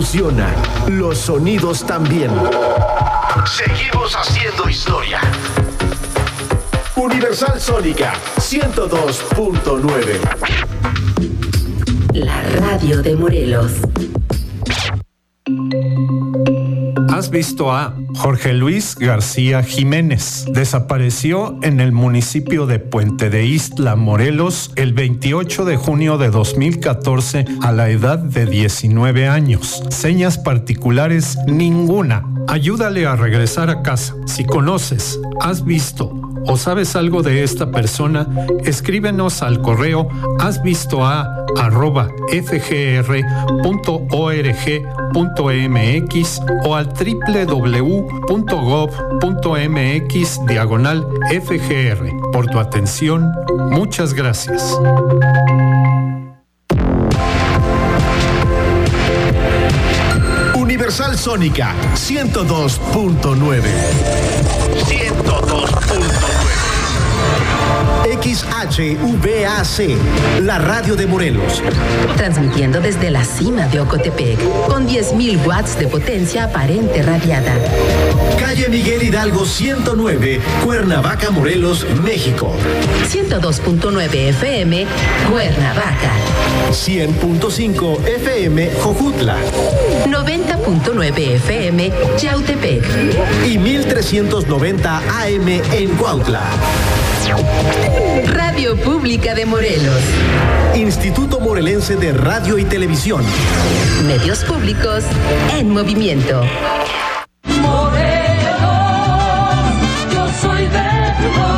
evoluciona, los sonidos también. Seguimos haciendo historia. Universal Sónica 102.9. La radio de Morelos. ¿Has visto a Jorge Luis García Jiménez? Desapareció en el municipio de Puente de Ixtla, Morelos, el 28 de junio de 2014 a la edad de 19 años. Señas particulares ninguna. Ayúdale a regresar a casa. Si conoces, has visto o sabes algo de esta persona, escríbenos al correo hasvistoa@fgr.org.mx o al www.gov.mx/FGR. Por tu atención, muchas gracias. Universal Sónica 102.9. 102.9. XHVAC, la radio de Morelos. Transmitiendo desde la cima de Ocotepec, con 10,000 watts de potencia aparente radiada. Calle Miguel Hidalgo 109, Cuernavaca, Morelos, México. 102.9 FM, Cuernavaca. 100.5 FM, Jojutla. 90.9 FM, Yautepec. Y 1390 AM en Cuautla. Radio Pública de Morelos. Instituto Morelense de Radio y Televisión. Medios públicos en movimiento. Morelos, yo soy de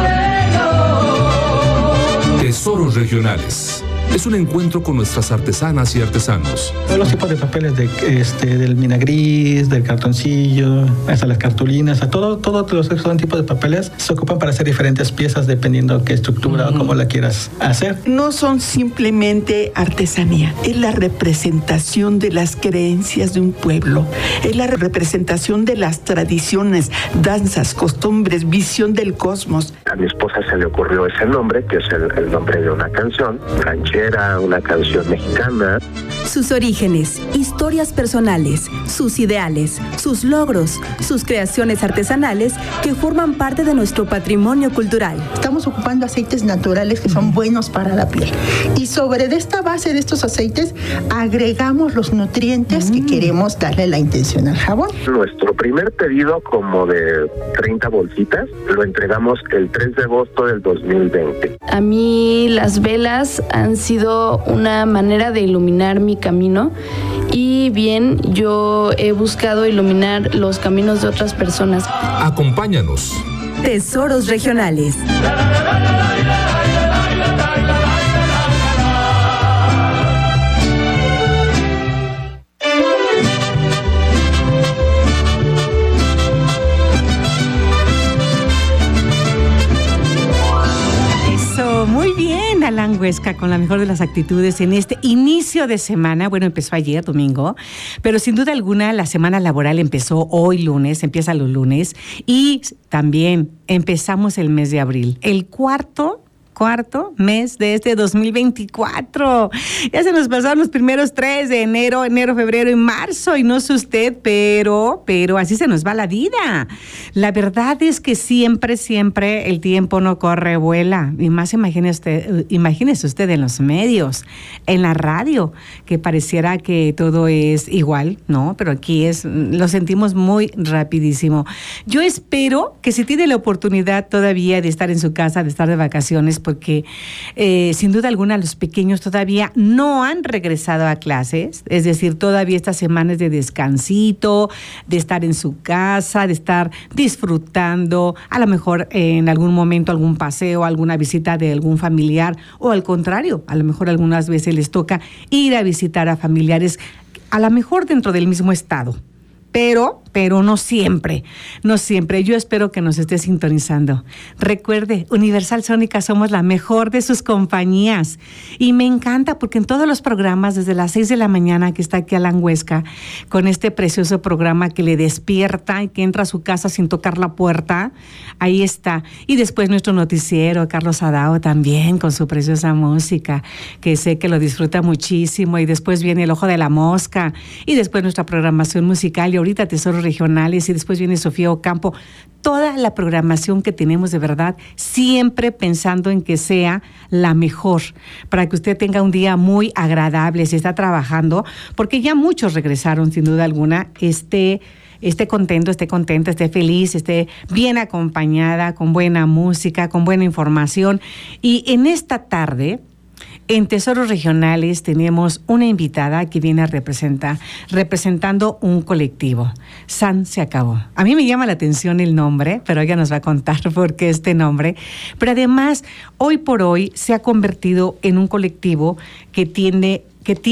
Morelos. Tesoros regionales. Es un encuentro con nuestras artesanas y artesanos. Todos los tipos de papeles del minagris, del cartoncillo, hasta las cartulinas, todos los tipos de papeles se ocupan para hacer diferentes piezas dependiendo qué estructura o cómo la quieras hacer. No son simplemente artesanía, es la representación de las creencias de un pueblo, es la representación de las tradiciones, danzas, costumbres, visión del cosmos. A mi esposa se le ocurrió ese nombre, que es el nombre de una canción, ranchera, una canción mexicana. Sus orígenes, historias personales, sus ideales, sus logros, sus creaciones artesanales que forman parte de nuestro patrimonio cultural. Estamos ocupando aceites naturales que son buenos para la piel. Y sobre esta base de estos aceites agregamos los nutrientes que queremos darle la intención al jabón. Nuestro primer pedido, como de 30 bolsitas, lo entregamos el 3 de agosto del 2020. A mí las velas han sido una manera de iluminar mi camino y bien, yo he buscado iluminar los caminos de otras personas. Acompáñanos. Tesoros regionales. Muy bien, Alan Huesca, con la mejor de las actitudes en este inicio de semana. Bueno, empezó ayer, domingo, pero sin duda alguna la semana laboral empezó hoy lunes, empieza los lunes, y también empezamos el mes de abril, el cuarto mes de este 2024. Ya se nos pasaron los primeros 3 de enero, febrero y marzo, y no sé usted, pero así se nos va la vida. La verdad es que siempre el tiempo no corre, vuela. Y más imagínese usted en los medios, en la radio, que pareciera que todo es igual, ¿no? Pero aquí lo sentimos muy rapidísimo. Yo espero que si tiene la oportunidad todavía de estar en su casa, de estar de vacaciones, porque sin duda alguna los pequeños todavía no han regresado a clases, es decir, todavía estas semanas de descansito, de estar en su casa, de estar disfrutando, a lo mejor en algún momento algún paseo, alguna visita de algún familiar, o al contrario, a lo mejor algunas veces les toca ir a visitar a familiares, a lo mejor dentro del mismo estado, pero no siempre, no siempre. Yo espero que nos esté sintonizando. Recuerde, Universal Sónica somos la mejor de sus compañías y me encanta porque en todos los programas, desde las 6 de la mañana que está aquí Alan Huesca, con este precioso programa que le despierta y que entra a su casa sin tocar la puerta, ahí está. Y después nuestro noticiero, Carlos Adao también, con su preciosa música, que sé que lo disfruta muchísimo, y después viene El Ojo de la Mosca, y después nuestra programación musical, y ahorita Tesoros Regionales, y después viene Sofía Ocampo. Toda la programación que tenemos, de verdad, siempre pensando en que sea la mejor, para que usted tenga un día muy agradable si está trabajando, porque ya muchos regresaron, sin duda alguna, esté contento, esté contenta, esté feliz, esté bien acompañada, con buena música, con buena información. Y en esta tarde, en Tesoros Regionales, tenemos una invitada que viene a representando un colectivo. San Se Acabó. A mí me llama la atención el nombre, pero ella nos va a contar por qué este nombre. Pero además, hoy por hoy se ha convertido en un colectivo que tiene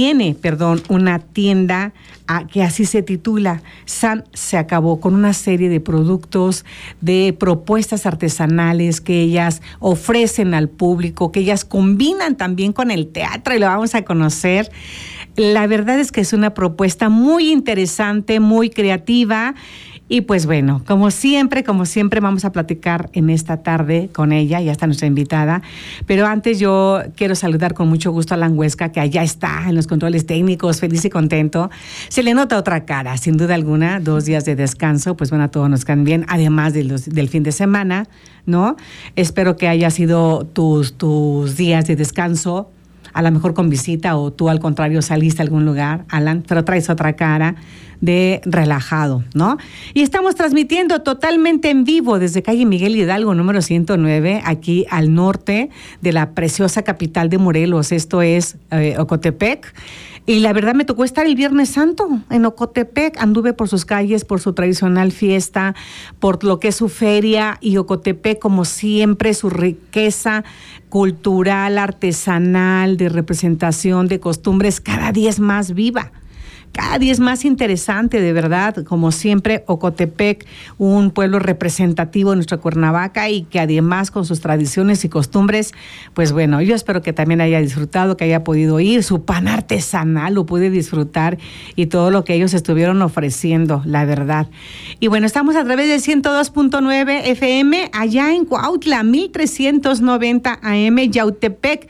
una tienda que así se titula, San Se Acabó, con una serie de productos, de propuestas artesanales que ellas ofrecen al público, que ellas combinan también con el teatro, y lo vamos a conocer. La verdad es que es una propuesta muy interesante, muy creativa. Y pues bueno, como siempre vamos a platicar en esta tarde con ella, ya está nuestra invitada. Pero antes yo quiero saludar con mucho gusto a Alan Huesca, que allá está en los controles técnicos, feliz y contento. Se le nota otra cara, sin duda alguna, 2 días de descanso, pues bueno, a todos nos caen bien, además del fin de semana, ¿no? Espero que haya sido tus días de descanso, a lo mejor con visita, o tú al contrario saliste a algún lugar, Alan, pero traes otra cara de relajado, ¿no? Y estamos transmitiendo totalmente en vivo desde calle Miguel Hidalgo, número 109, aquí al norte de la preciosa capital de Morelos. Esto es Ocotepec. Y la verdad me tocó estar el Viernes Santo en Ocotepec. Anduve por sus calles, por su tradicional fiesta, por lo que es su feria, y Ocotepec, como siempre, su riqueza cultural, artesanal, de representación, de costumbres, cada día es más viva. Cada día es más interesante, de verdad, como siempre, Ocotepec, un pueblo representativo de nuestra Cuernavaca, y que además con sus tradiciones y costumbres, pues bueno, yo espero que también haya disfrutado, que haya podido ir, su pan artesanal lo pude disfrutar, y todo lo que ellos estuvieron ofreciendo, la verdad. Y bueno, estamos a través del 102.9 FM, allá en Cuautla, 1390 AM, Yautepec,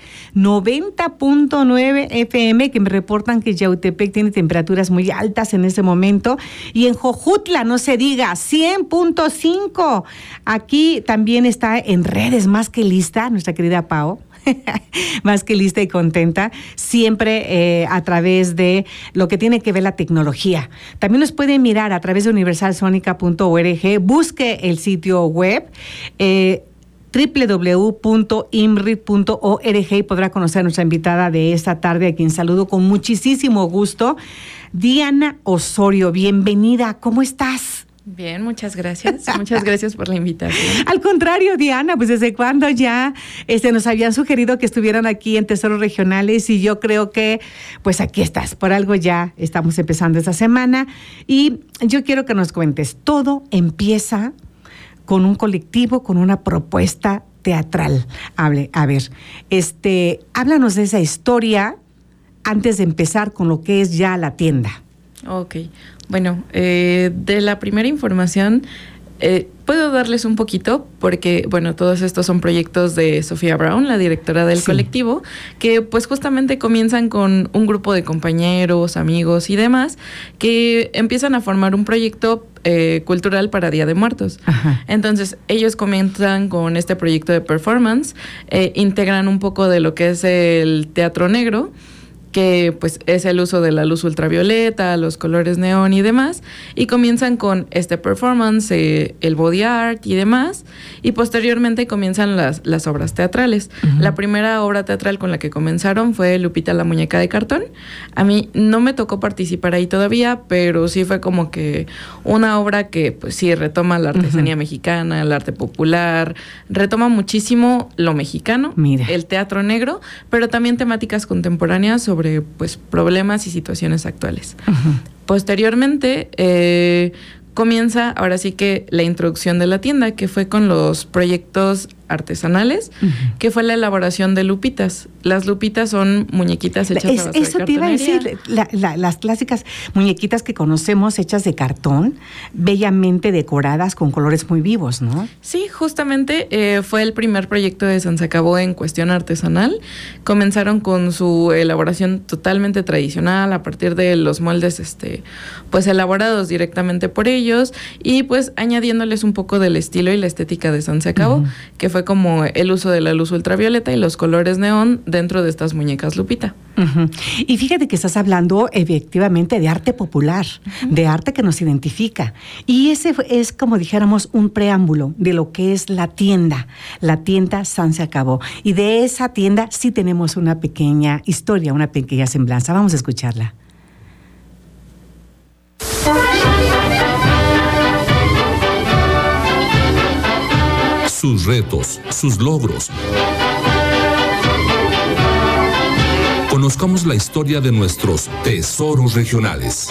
90.9 FM, que me reportan que Yautepec tiene temperaturas muy altas en este momento, y en Jojutla, no se diga, 100.5. Aquí también está en redes, más que lista, nuestra querida Pao, más que lista y contenta, siempre a través de lo que tiene que ver la tecnología. También nos pueden mirar a través de universalsonica.org, busque el sitio web, www.imrit.org, y podrá conocer a nuestra invitada de esta tarde, a quien saludo con muchísimo gusto, Diana Osorio. Bienvenida, ¿cómo estás? Bien, muchas gracias. Muchas gracias por la invitación. Al contrario, Diana, pues desde cuando ya nos habían sugerido que estuvieran aquí en Tesoros Regionales, y yo creo que pues aquí estás. Por algo ya estamos empezando esta semana, y yo quiero que nos cuentes. Todo empieza con un colectivo, con una propuesta teatral. A ver, háblanos de esa historia antes de empezar con lo que es ya la tienda. Ok, bueno, de la primera información puedo darles un poquito, porque bueno, todos estos son proyectos de Sofía Brown, la directora del colectivo, que pues justamente comienzan con un grupo de compañeros, amigos y demás, que empiezan a formar un proyecto cultural para Día de Muertos. Ajá. Entonces ellos comienzan con este proyecto de performance, integran un poco de lo que es el teatro negro, que pues es el uso de la luz ultravioleta, los colores neón y demás, y comienzan con este performance, el body art y demás, y posteriormente comienzan las obras teatrales. Uh-huh. La primera obra teatral con la que comenzaron fue Lupita la muñeca de cartón. A mí no me tocó participar ahí todavía, pero sí fue como que una obra que pues sí retoma la artesanía mexicana, el arte popular, retoma muchísimo lo mexicano, el teatro negro, pero también temáticas contemporáneas sobre pues problemas y situaciones actuales. Uh-huh. Posteriormente, comienza ahora sí que la introducción de la tienda, que fue con los proyectos artesanales, que fue la elaboración de lupitas. Las lupitas son muñequitas hechas a base de eso te iba a decir, las clásicas muñequitas que conocemos hechas de cartón, bellamente decoradas con colores muy vivos, ¿no? Sí, justamente fue el primer proyecto de Sansacabó en cuestión artesanal. Comenzaron con su elaboración totalmente tradicional a partir de los moldes pues elaborados directamente por ellos y pues añadiéndoles un poco del estilo y la estética de Sansacabó, que fue como el uso de la luz ultravioleta y los colores neón dentro de estas muñecas Lupita. Y fíjate que estás hablando efectivamente de arte popular, de arte que nos identifica. Y ese es, como dijéramos, un preámbulo de lo que es la tienda Sansacabó. Y de esa tienda sí tenemos una pequeña historia, una pequeña semblanza. Vamos a escucharla. Sus retos, sus logros. Conozcamos la historia de nuestros tesoros regionales.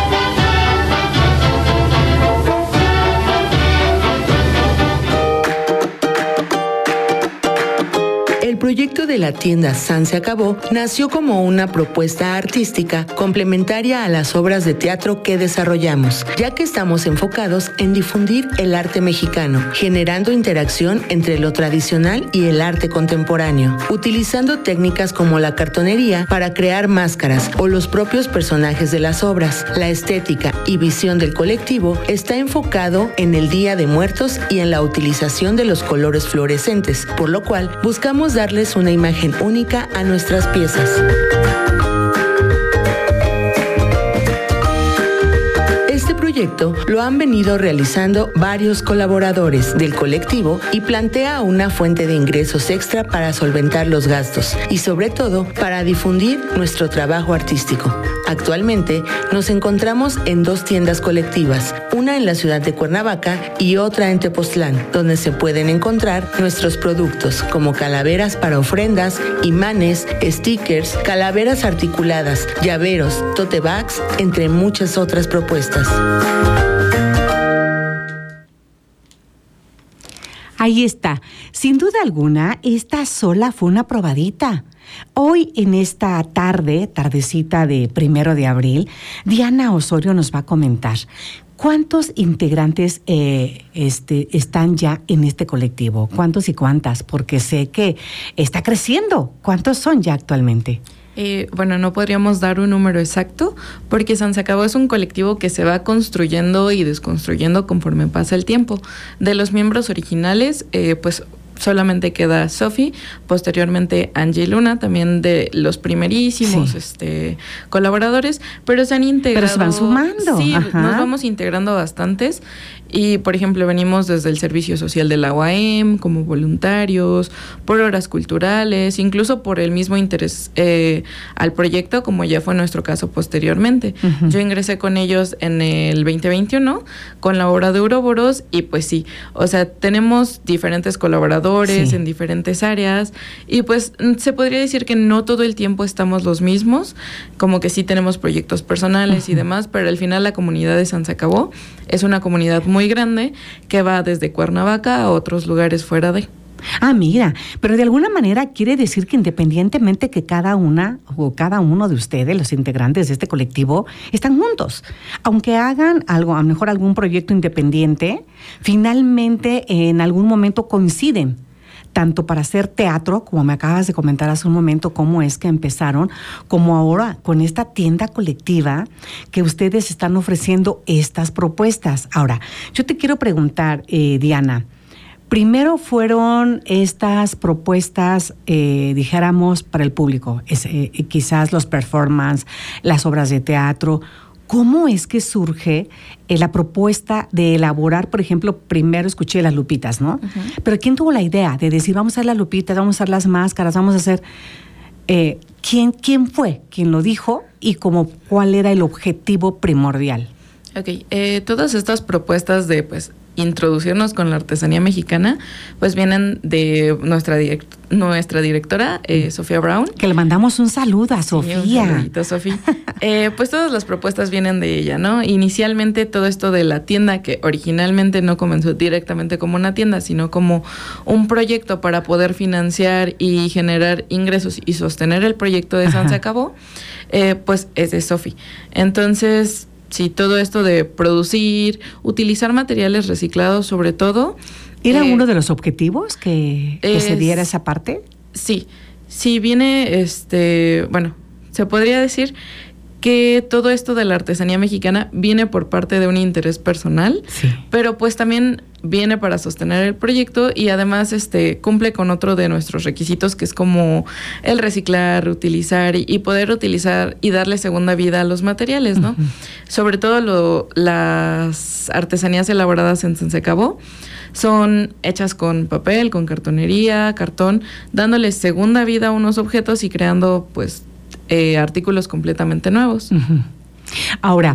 El proyecto de la tienda Sansacabó nació como una propuesta artística complementaria a las obras de teatro que desarrollamos, ya que estamos enfocados en difundir el arte mexicano, generando interacción entre lo tradicional y el arte contemporáneo, utilizando técnicas como la cartonería para crear máscaras o los propios personajes de las obras. La estética y visión del colectivo está enfocado en el Día de Muertos y en la utilización de los colores fluorescentes, por lo cual buscamos darles una imagen única a nuestras piezas. Este proyecto lo han venido realizando varios colaboradores del colectivo y plantea una fuente de ingresos extra para solventar los gastos y sobre todo para difundir nuestro trabajo artístico. Actualmente nos encontramos en 2 tiendas colectivas, una en la ciudad de Cuernavaca y otra en Tepoztlán, donde se pueden encontrar nuestros productos como calaveras para ofrendas, imanes, stickers, calaveras articuladas, llaveros, tote bags, entre muchas otras propuestas. Ahí está. Sin duda alguna, esta sola fue una probadita. Hoy, en esta tardecita de 1 de abril, Diana Osorio nos va a comentar cuántos integrantes están ya en este colectivo, cuántos y cuántas, porque sé que está creciendo. ¿Cuántos son ya actualmente? Bueno, no podríamos dar un número exacto porque Sansacabó es un colectivo que se va construyendo y desconstruyendo conforme pasa el tiempo. De los miembros originales, pues solamente queda Sofi, posteriormente Angie Luna, también de los primerísimos colaboradores, pero se han integrado. Pero se van sumando. Sí, nos vamos integrando bastantes. Y, por ejemplo, venimos desde el Servicio Social de la UAM, como voluntarios, por horas culturales, incluso por el mismo interés al proyecto, como ya fue nuestro caso posteriormente. Yo ingresé con ellos en el 2021, con la obra de Uroboros, y pues sí, o sea, tenemos diferentes colaboradores en diferentes áreas, y pues se podría decir que no todo el tiempo estamos los mismos, como que sí tenemos proyectos personales y demás, pero al final la comunidad de Sansacabó es una comunidad muy grande que va desde Cuernavaca a otros lugares fuera de. Ah, mira, pero de alguna manera quiere decir que independientemente que cada una o cada uno de ustedes, los integrantes de este colectivo, están juntos. Aunque hagan algo, a lo mejor algún proyecto independiente, finalmente en algún momento coinciden. Tanto para hacer teatro, como me acabas de comentar hace un momento, cómo es que empezaron, como ahora con esta tienda colectiva que ustedes están ofreciendo estas propuestas. Ahora, yo te quiero preguntar, Diana, primero fueron estas propuestas, dijéramos, para el público, quizás los performances, las obras de teatro. ¿Cómo es que surge la propuesta de elaborar, por ejemplo, primero escuché las lupitas, ¿no? Pero ¿quién tuvo la idea de decir, vamos a hacer las lupitas, vamos a hacer las máscaras, vamos a hacer... ¿Quién fue quien lo dijo y cuál era el objetivo primordial? Ok, todas estas propuestas de, pues, introducirnos con la artesanía mexicana, pues vienen de nuestra directora, Sofía Brown. Que le mandamos un saludo a Sofía. Sí, un saludito, Sofía. Pues todas las propuestas vienen de ella, ¿no? Inicialmente todo esto de la tienda, que originalmente no comenzó directamente como una tienda, sino como un proyecto para poder financiar y generar ingresos y sostener el proyecto de San Se Acabó, pues es de Sofía. Entonces, sí, todo esto de producir, utilizar materiales reciclados sobre todo. ¿Era uno de los objetivos que se diera esa parte? Sí, viene, bueno, se podría decir que todo esto de la artesanía mexicana viene por parte de un interés personal, pero pues también viene para sostener el proyecto y además cumple con otro de nuestros requisitos, que es como el reciclar, reutilizar y poder utilizar y darle segunda vida a los materiales, ¿no? Sobre todo las artesanías elaboradas en San Se Acabó son hechas con papel, con cartonería, cartón, dándoles segunda vida a unos objetos y creando pues artículos completamente nuevos. Ahora,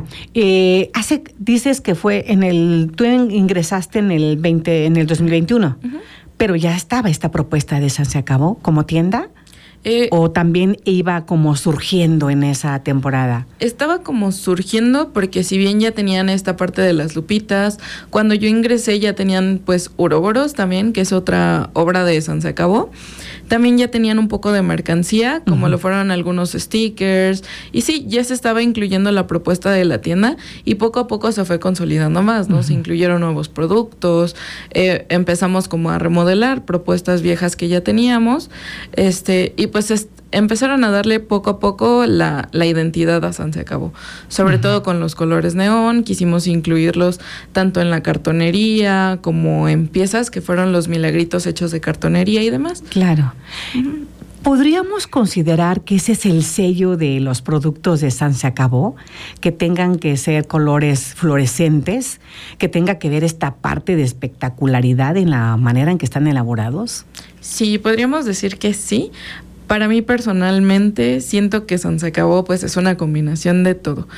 dices que fue tú ingresaste en el 2021, pero ya estaba esta propuesta de San Se Acabó como tienda. ¿O también iba como surgiendo en esa temporada? Estaba como surgiendo porque si bien ya tenían esta parte de las lupitas, cuando yo ingresé ya tenían pues Uroboros también, que es otra obra de San Se Acabó. También ya tenían un poco de mercancía, como lo fueron algunos stickers. Y sí, ya se estaba incluyendo la propuesta de la tienda y poco a poco se fue consolidando más, ¿no? Se incluyeron nuevos productos, empezamos como a remodelar propuestas viejas que ya teníamos, y pues empezaron a darle poco a poco la identidad a San Se Acabó, sobre todo con los colores neón. Quisimos incluirlos tanto en la cartonería como en piezas que fueron los milagritos hechos de cartonería y demás. Claro. ¿Podríamos considerar que ese es el sello de los productos de San Se Acabó? Que tengan que ser colores fluorescentes, que tenga que ver esta parte de espectacularidad en la manera en que están elaborados. Sí, podríamos decir que sí. Para mí personalmente siento que San Se Acabó pues es una combinación de todo.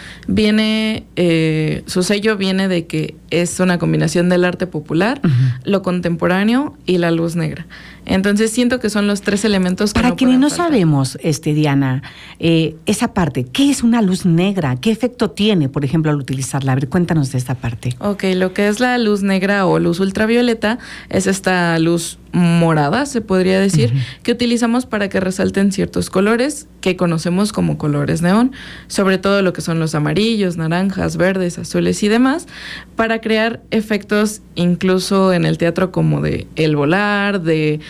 Su sello viene de que es una combinación del arte popular, lo contemporáneo y la luz negra. Entonces siento que son los tres elementos que para no quienes no faltar. sabemos, Diana, esa parte, ¿qué es una luz negra? ¿Qué efecto tiene, por ejemplo, al utilizarla? A ver, cuéntanos de esta parte. Ok, lo que es la luz negra o luz ultravioleta es esta luz morada, se podría decir, que utilizamos para que resalten ciertos colores que conocemos como colores neón, sobre todo lo que son los amarillos, naranjas, verdes, azules y demás, para crear efectos incluso en el teatro como de el volar,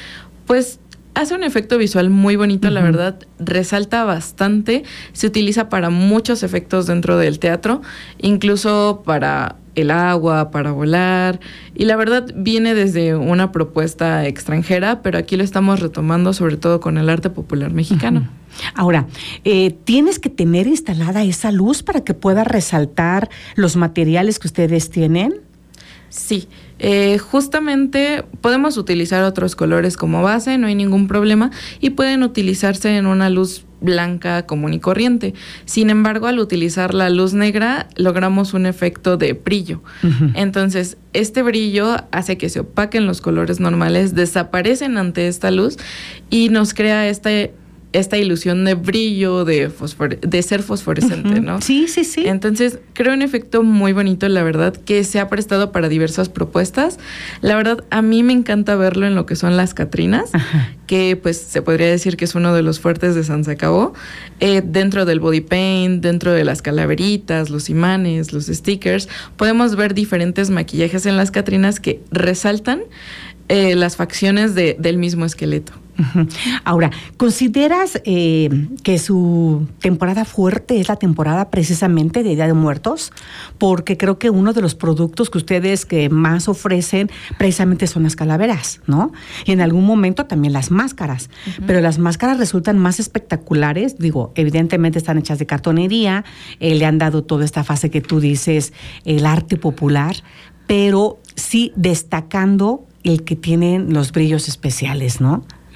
pues hace un efecto visual muy bonito, la verdad, resalta bastante, se utiliza para muchos efectos dentro del teatro, incluso para el agua, para volar, y la verdad viene desde una propuesta extranjera, pero aquí lo estamos retomando sobre todo con el arte popular mexicano. Ahora, ¿tienes que tener instalada esa luz para que pueda resaltar los materiales que ustedes tienen? Sí, justamente podemos utilizar otros colores como base, no hay ningún problema, y pueden utilizarse en una luz blanca común y corriente. Sin embargo, al utilizar la luz negra, logramos un efecto de brillo. Entonces, este brillo hace que se opaquen los colores normales, desaparecen ante esta luz y nos crea esta ilusión de brillo, de ser fosforescente, ¿no? Sí, sí, sí. Entonces, creo un efecto muy bonito, la verdad, que se ha prestado para diversas propuestas. La verdad, a mí me encanta verlo en lo que son las catrinas, que pues se podría decir que es uno de los fuertes de San Se Acabó. Dentro del body paint, dentro de las calaveritas, los imanes, los stickers, podemos ver diferentes maquillajes en las catrinas que resaltan las facciones del mismo esqueleto. Ahora, ¿consideras que su temporada fuerte es la temporada precisamente de Día de Muertos? Porque creo que uno de los productos que ustedes que más ofrecen precisamente son las calaveras, ¿no? Y en algún momento también las máscaras. Pero las máscaras resultan más espectaculares. Digo, evidentemente están hechas de cartonería, le han dado toda esta fase que tú dices, el arte popular, pero sí destacando el que tienen los brillos especiales, ¿no?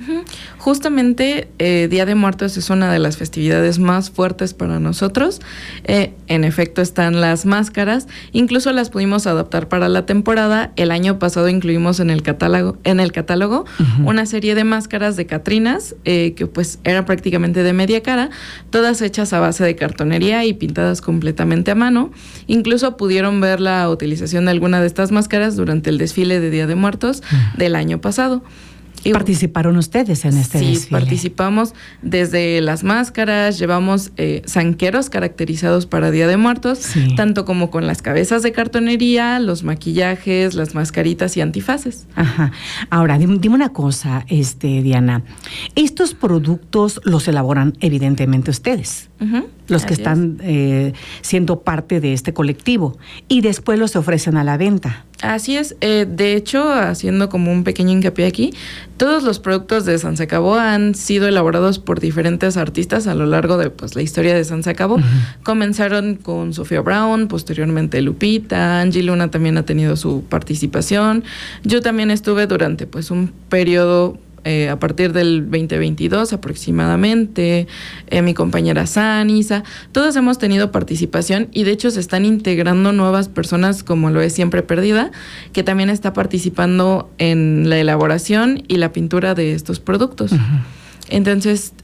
Justamente Día de Muertos es una de las festividades más fuertes para nosotros. En efecto están las máscaras, incluso las pudimos adaptar para la temporada. El año pasado incluimos en el catálogo una serie de máscaras de catrinas que pues eran prácticamente de media cara, todas hechas a base de cartonería y pintadas completamente a mano. Incluso pudieron ver la utilización de alguna de estas máscaras durante el desfile de Día de Muertos del año pasado. ¿Participaron ustedes en este desfile? Sí, participamos desde las máscaras, llevamos zanqueros caracterizados para Día de Muertos, tanto como con las cabezas de cartonería, los maquillajes, las mascaritas y antifaces. Ajá. Ahora, dime una cosa, Diana. Estos productos los elaboran evidentemente ustedes, los que están siendo parte de este colectivo, y después los ofrecen a la venta. Así es. De hecho, haciendo como un pequeño hincapié aquí, todos los productos de San Se Acabó han sido elaborados por diferentes artistas a lo largo de pues la historia de San Se Acabó. Comenzaron con Sofía Brown, posteriormente Lupita, Angie Luna también ha tenido su participación. Yo también estuve durante pues un periodo a partir del 2022 aproximadamente, mi compañera Sanisa, todos hemos tenido participación y de hecho se están integrando nuevas personas como lo es Siempre Perdida, que también está participando en la elaboración y la pintura de estos productos. Entonces,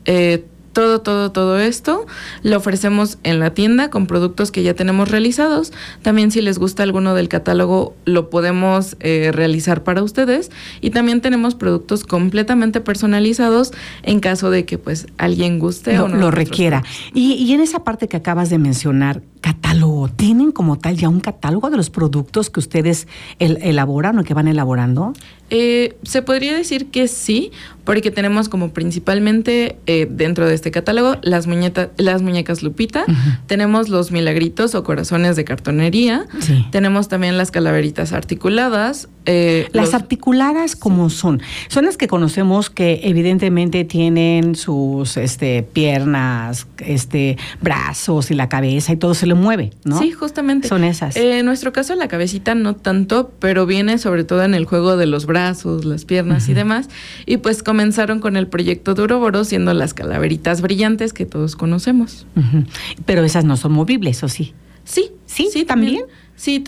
todo esto lo ofrecemos en la tienda con productos que ya tenemos realizados. También si les gusta alguno del catálogo lo podemos realizar para ustedes, y también tenemos productos completamente personalizados en caso de que pues alguien guste o no lo requiera. Y en esa parte que acabas de mencionar, catálogo, ¿tienen como tal ya un catálogo de los productos que ustedes elaboran o que van elaborando? Se podría decir que sí, porque tenemos como principalmente dentro de este catálogo las muñecas Lupita, tenemos los milagritos o corazones de cartonería, tenemos también las calaveritas articuladas. Las articuladas, ¿cómo son? Son las que conocemos que evidentemente tienen sus piernas, brazos y la cabeza y todo se le mueve, ¿no? Sí, justamente. Son esas. En nuestro caso la cabecita no tanto, pero viene sobre todo en el juego de los brazos, las piernas y demás. Y pues comenzaron con el proyecto de Uroboros siendo las calaveritas brillantes que todos conocemos. Pero esas no son movibles, ¿o sí? Sí. ¿Sí? ¿También? Sí,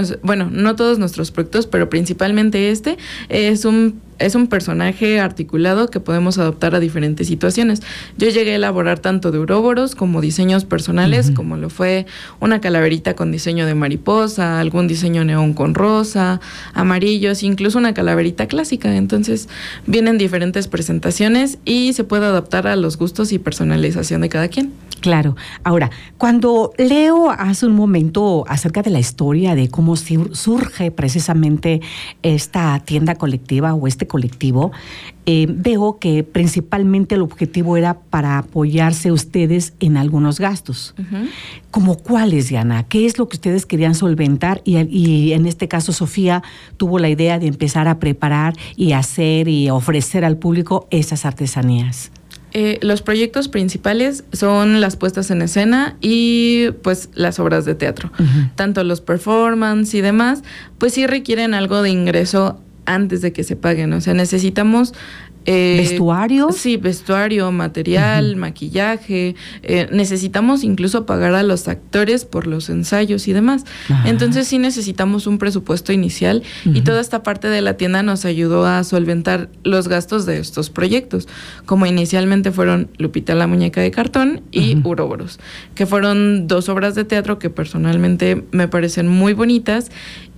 no todos nuestros productos, pero principalmente este es un personaje articulado que podemos adaptar a diferentes situaciones. Yo llegué a elaborar tanto de Uroboros como diseños personales, como lo fue una calaverita con diseño de mariposa, algún diseño neón con rosa, amarillos, incluso una calaverita clásica. Entonces vienen diferentes presentaciones y se puede adaptar a los gustos y personalización de cada quien. Claro. Ahora, cuando leo hace un momento acerca de la historia de cómo surge precisamente esta tienda colectiva o este colectivo, veo que principalmente el objetivo era para apoyarse ustedes en algunos gastos. ¿Cómo cuáles, Diana? ¿Qué es lo que ustedes querían solventar? Y en este caso, Sofía tuvo la idea de empezar a preparar y hacer y ofrecer al público esas artesanías. Los proyectos principales son las puestas en escena y pues las obras de teatro. Tanto los performance y demás, pues sí requieren algo de ingreso antes de que se paguen. O sea, necesitamos ¿vestuario? Sí, vestuario, material, maquillaje. Necesitamos incluso pagar a los actores por los ensayos y demás. Entonces sí necesitamos un presupuesto inicial y toda esta parte de la tienda nos ayudó a solventar los gastos de estos proyectos, como inicialmente fueron Lupita la muñeca de cartón y Uroboros, que fueron 2 obras de teatro que personalmente me parecen muy bonitas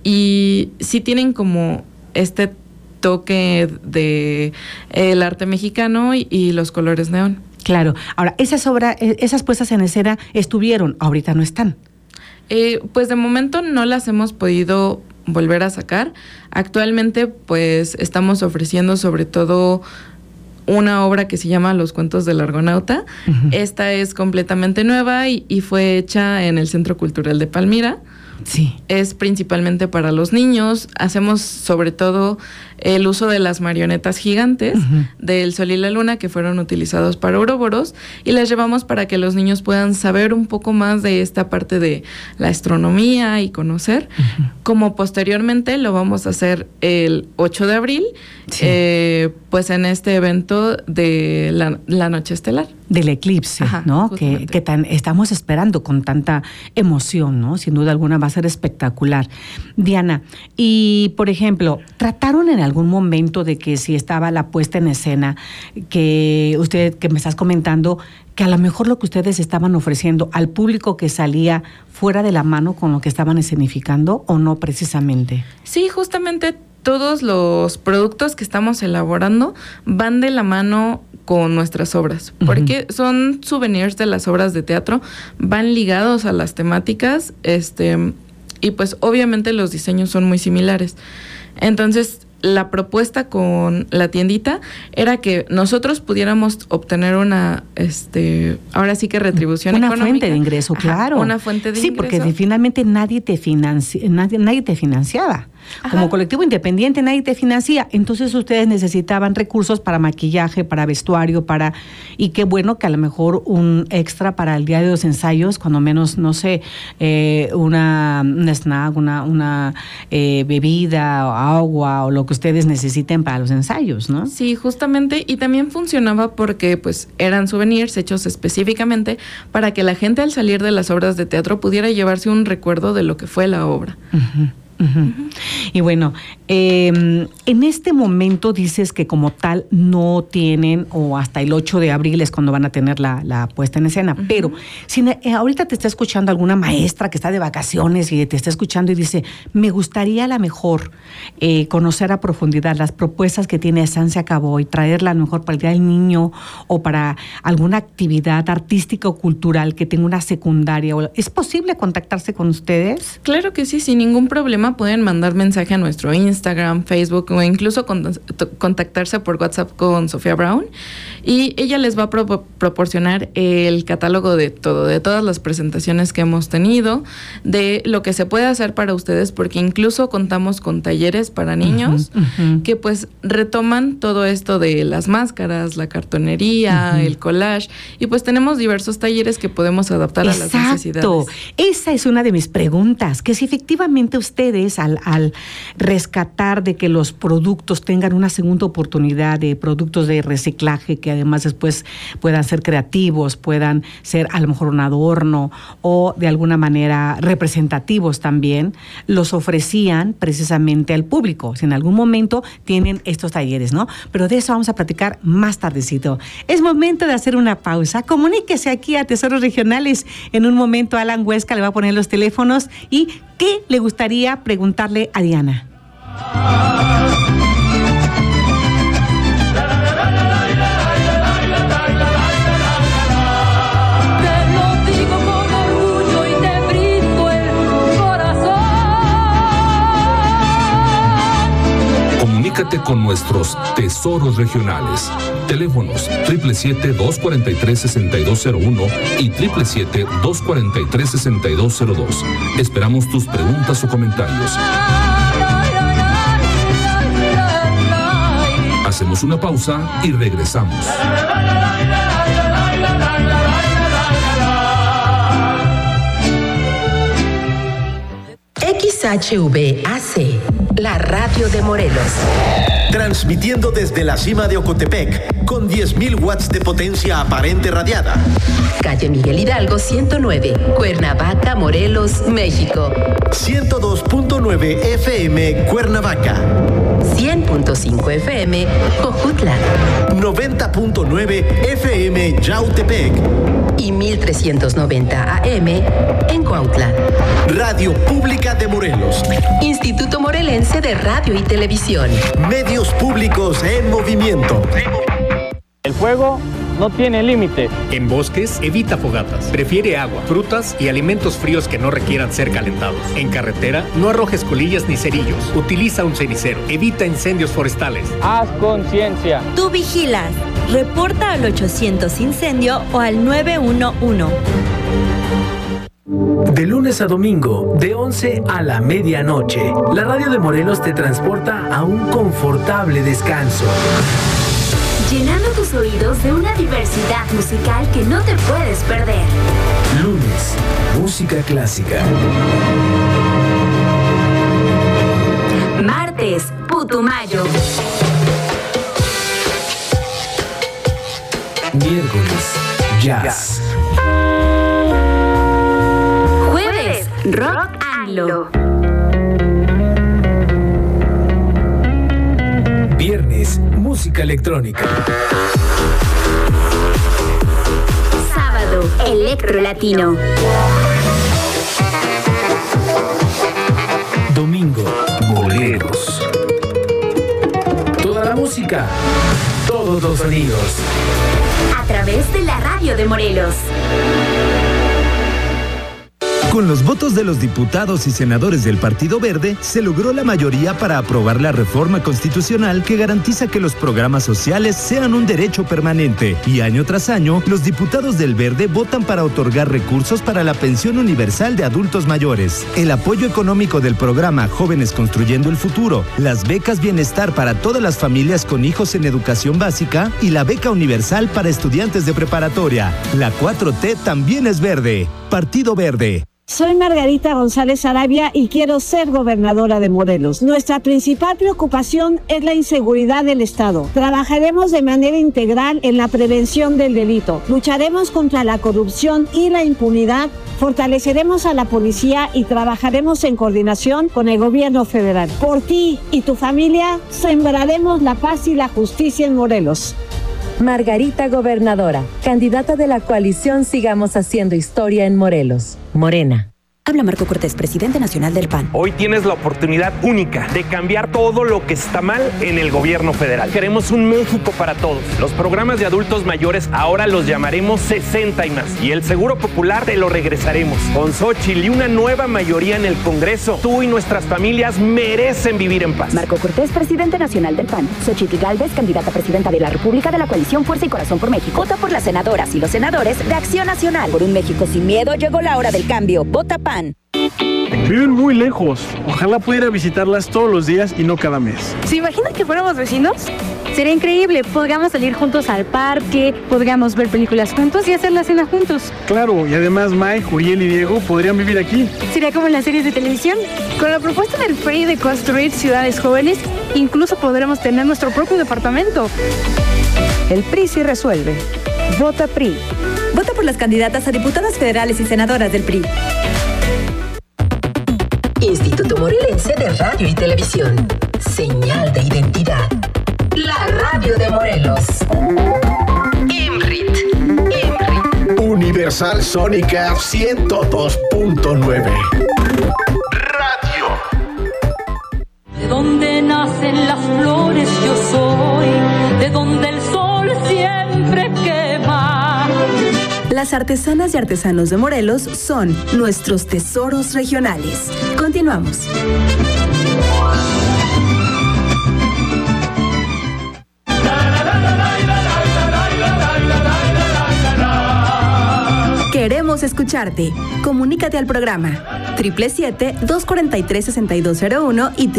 y sí tienen como este toque de el arte mexicano y los colores neón. Claro. Ahora, esas puestas en escena estuvieron, ahorita no están. Pues de momento no las hemos podido volver a sacar. Actualmente pues estamos ofreciendo sobre todo una obra que se llama Los cuentos del Argonauta. Esta es completamente nueva y fue hecha en el Centro Cultural de Palmira. Sí. Es principalmente para los niños. Hacemos sobre todo el uso de las marionetas gigantes del Sol y la Luna que fueron utilizados para Ouroboros y las llevamos para que los niños puedan saber un poco más de esta parte de la astronomía y conocer. Como posteriormente lo vamos a hacer el 8 de abril, pues en este evento de la noche estelar. Del eclipse, ¿no? Que estamos esperando con tanta emoción, ¿no? Sin duda alguna va a ser espectacular. Diana, y por ejemplo, ¿trataron en algún momento de que si estaba la puesta en escena, que me estás comentando, que a lo mejor lo que ustedes estaban ofreciendo al público que salía fuera de la mano con lo que estaban escenificando o no precisamente? Sí, justamente todos los productos que estamos elaborando van de la mano con nuestras obras, porque son souvenirs de las obras de teatro, van ligados a las temáticas, y pues obviamente los diseños son muy similares. Entonces, la propuesta con la tiendita era que nosotros pudiéramos obtener una, ahora sí que retribución económica. Una fuente de ingreso, claro. Una fuente de ingreso. Sí, porque finalmente nadie te financiaba. Como colectivo independiente nadie te financia, entonces ustedes necesitaban recursos para maquillaje, para vestuario, y qué bueno que a lo mejor un extra para el día de los ensayos, cuando menos, no sé, una snack, una bebida o agua o lo que ustedes necesiten para los ensayos, ¿no? Sí, justamente, y también funcionaba porque pues eran souvenirs hechos específicamente para que la gente al salir de las obras de teatro pudiera llevarse un recuerdo de lo que fue la obra. Y bueno, en este momento dices que como tal no tienen, o hasta el 8 de abril es cuando van a tener la puesta en escena, pero si ahorita te está escuchando alguna maestra que está de vacaciones y te está escuchando y dice, me gustaría a lo mejor conocer a profundidad las propuestas que tiene San Acabó y traerla a lo mejor para el Día del Niño o para alguna actividad artística o cultural que tenga una secundaria, ¿es posible contactarse con ustedes? Claro que sí, sin ningún problema. Pueden mandar mensaje a nuestro Instagram, Facebook o incluso contactarse por WhatsApp con Sofía Brown y ella les va a proporcionar el catálogo de todo, de todas las presentaciones que hemos tenido, de lo que se puede hacer para ustedes, porque incluso contamos con talleres para niños que pues retoman todo esto de las máscaras, la cartonería, el collage, y pues tenemos diversos talleres que podemos adaptar a las necesidades. Esa es una de mis preguntas, que si efectivamente ustedes al rescatar de que los productos tengan una segunda oportunidad, de productos de reciclaje que además después puedan ser creativos, puedan ser a lo mejor un adorno o de alguna manera representativos también, los ofrecían precisamente al público. Si en algún momento tienen estos talleres, ¿no? Pero de eso vamos a platicar más tardecito. Es momento de hacer una pausa. Comuníquese aquí a Tesoros Regionales. En un momento Alan Huesca le va a poner los teléfonos y ¿qué le gustaría preguntarle a Diana? Te lo digo con orgullo y te brindo el corazón. Comunícate con nuestros tesoros regionales. Teléfonos 777-243-6201 y 777-243-6202. Esperamos tus preguntas o comentarios. Hacemos una pausa y regresamos. XHVAC, la radio de Morelos. Transmitiendo desde la cima de Ocotepec, con 10.000 watts de potencia aparente radiada. Calle Miguel Hidalgo 109, Cuernavaca, Morelos, México. 102.9 FM, Cuernavaca. 100.5 FM, Jojutla. 90.9 FM, Yautepec. Y 1390 AM en Cuautla. Radio Pública de Morelos. Instituto Morelense de Radio y Televisión. Medios públicos en movimiento. El fuego no tiene límite. En bosques, evita fogatas. Prefiere agua, frutas y alimentos fríos que no requieran ser calentados. En carretera, no arrojes colillas ni cerillos. Utiliza un cenicero. Evita incendios forestales. Haz conciencia. Tú vigilas. Reporta al 800 Incendio o al 911. De lunes a domingo, de 11 a la medianoche, la radio de Morelos te transporta a un confortable descanso. Llenando tus oídos de una diversidad musical que no te puedes perder. Lunes, música clásica. Martes, Putumayo. Miércoles, jazz. Jueves, rock anglo. Viernes, música electrónica. Sábado, electro latino. Domingo, boleros. Toda la música, todos los sonidos. A través de la radio de Morelos. Con los votos de los diputados y senadores del Partido Verde, se logró la mayoría para aprobar la reforma constitucional que garantiza que los programas sociales sean un derecho permanente. Y año tras año, los diputados del Verde votan para otorgar recursos para la pensión universal de adultos mayores, el apoyo económico del programa Jóvenes Construyendo el Futuro, las becas bienestar para todas las familias con hijos en educación básica y la beca universal para estudiantes de preparatoria. La 4T también es verde. Partido Verde. Soy Margarita González Arabia y quiero ser gobernadora de Morelos. Nuestra principal preocupación es la inseguridad del Estado. Trabajaremos de manera integral en la prevención del delito. Lucharemos contra la corrupción y la impunidad. Fortaleceremos a la policía y trabajaremos en coordinación con el gobierno federal. Por ti y tu familia, sembraremos la paz y la justicia en Morelos. Margarita Gobernadora, candidata de la coalición Sigamos Haciendo Historia en Morelos. Morena. Habla Marco Cortés, presidente nacional del PAN. Hoy tienes la oportunidad única de cambiar todo lo que está mal en el gobierno federal. Queremos un México para todos. Los programas de adultos mayores ahora los llamaremos 60 y más. Y el Seguro Popular te lo regresaremos. Con Xóchitl y una nueva mayoría en el Congreso, tú y nuestras familias merecen vivir en paz. Marco Cortés, presidente nacional del PAN. Xóchitl Gálvez, candidata a presidenta de la República de la coalición Fuerza y Corazón por México. Vota por las senadoras y los senadores de Acción Nacional. Por un México sin miedo llegó la hora del cambio. Vota PAN. Viven muy lejos. Ojalá pudiera visitarlas todos los días y no cada mes. ¿Se imagina que fuéramos vecinos? Sería increíble. Podríamos salir juntos al parque, podríamos ver películas juntos y hacer la cena juntos. Claro, y además Mike, Uriel y Diego podrían vivir aquí. Sería como en las series de televisión. Con la propuesta del PRI de construir ciudades jóvenes, incluso podremos tener nuestro propio departamento. El PRI sí resuelve. Vota PRI. Vota por las candidatas a diputadas federales y senadoras del PRI. Instituto Morelense de Radio y Televisión. Señal de identidad. La radio de Morelos. IMRIT. Universal Sónica 102.9. Radio. De donde nacen las flores yo soy, de donde el sol siempre quema. Las artesanas y artesanos de Morelos son nuestros tesoros regionales. Continuamos. Queremos escucharte. Comunícate al programa 777-243-6201 y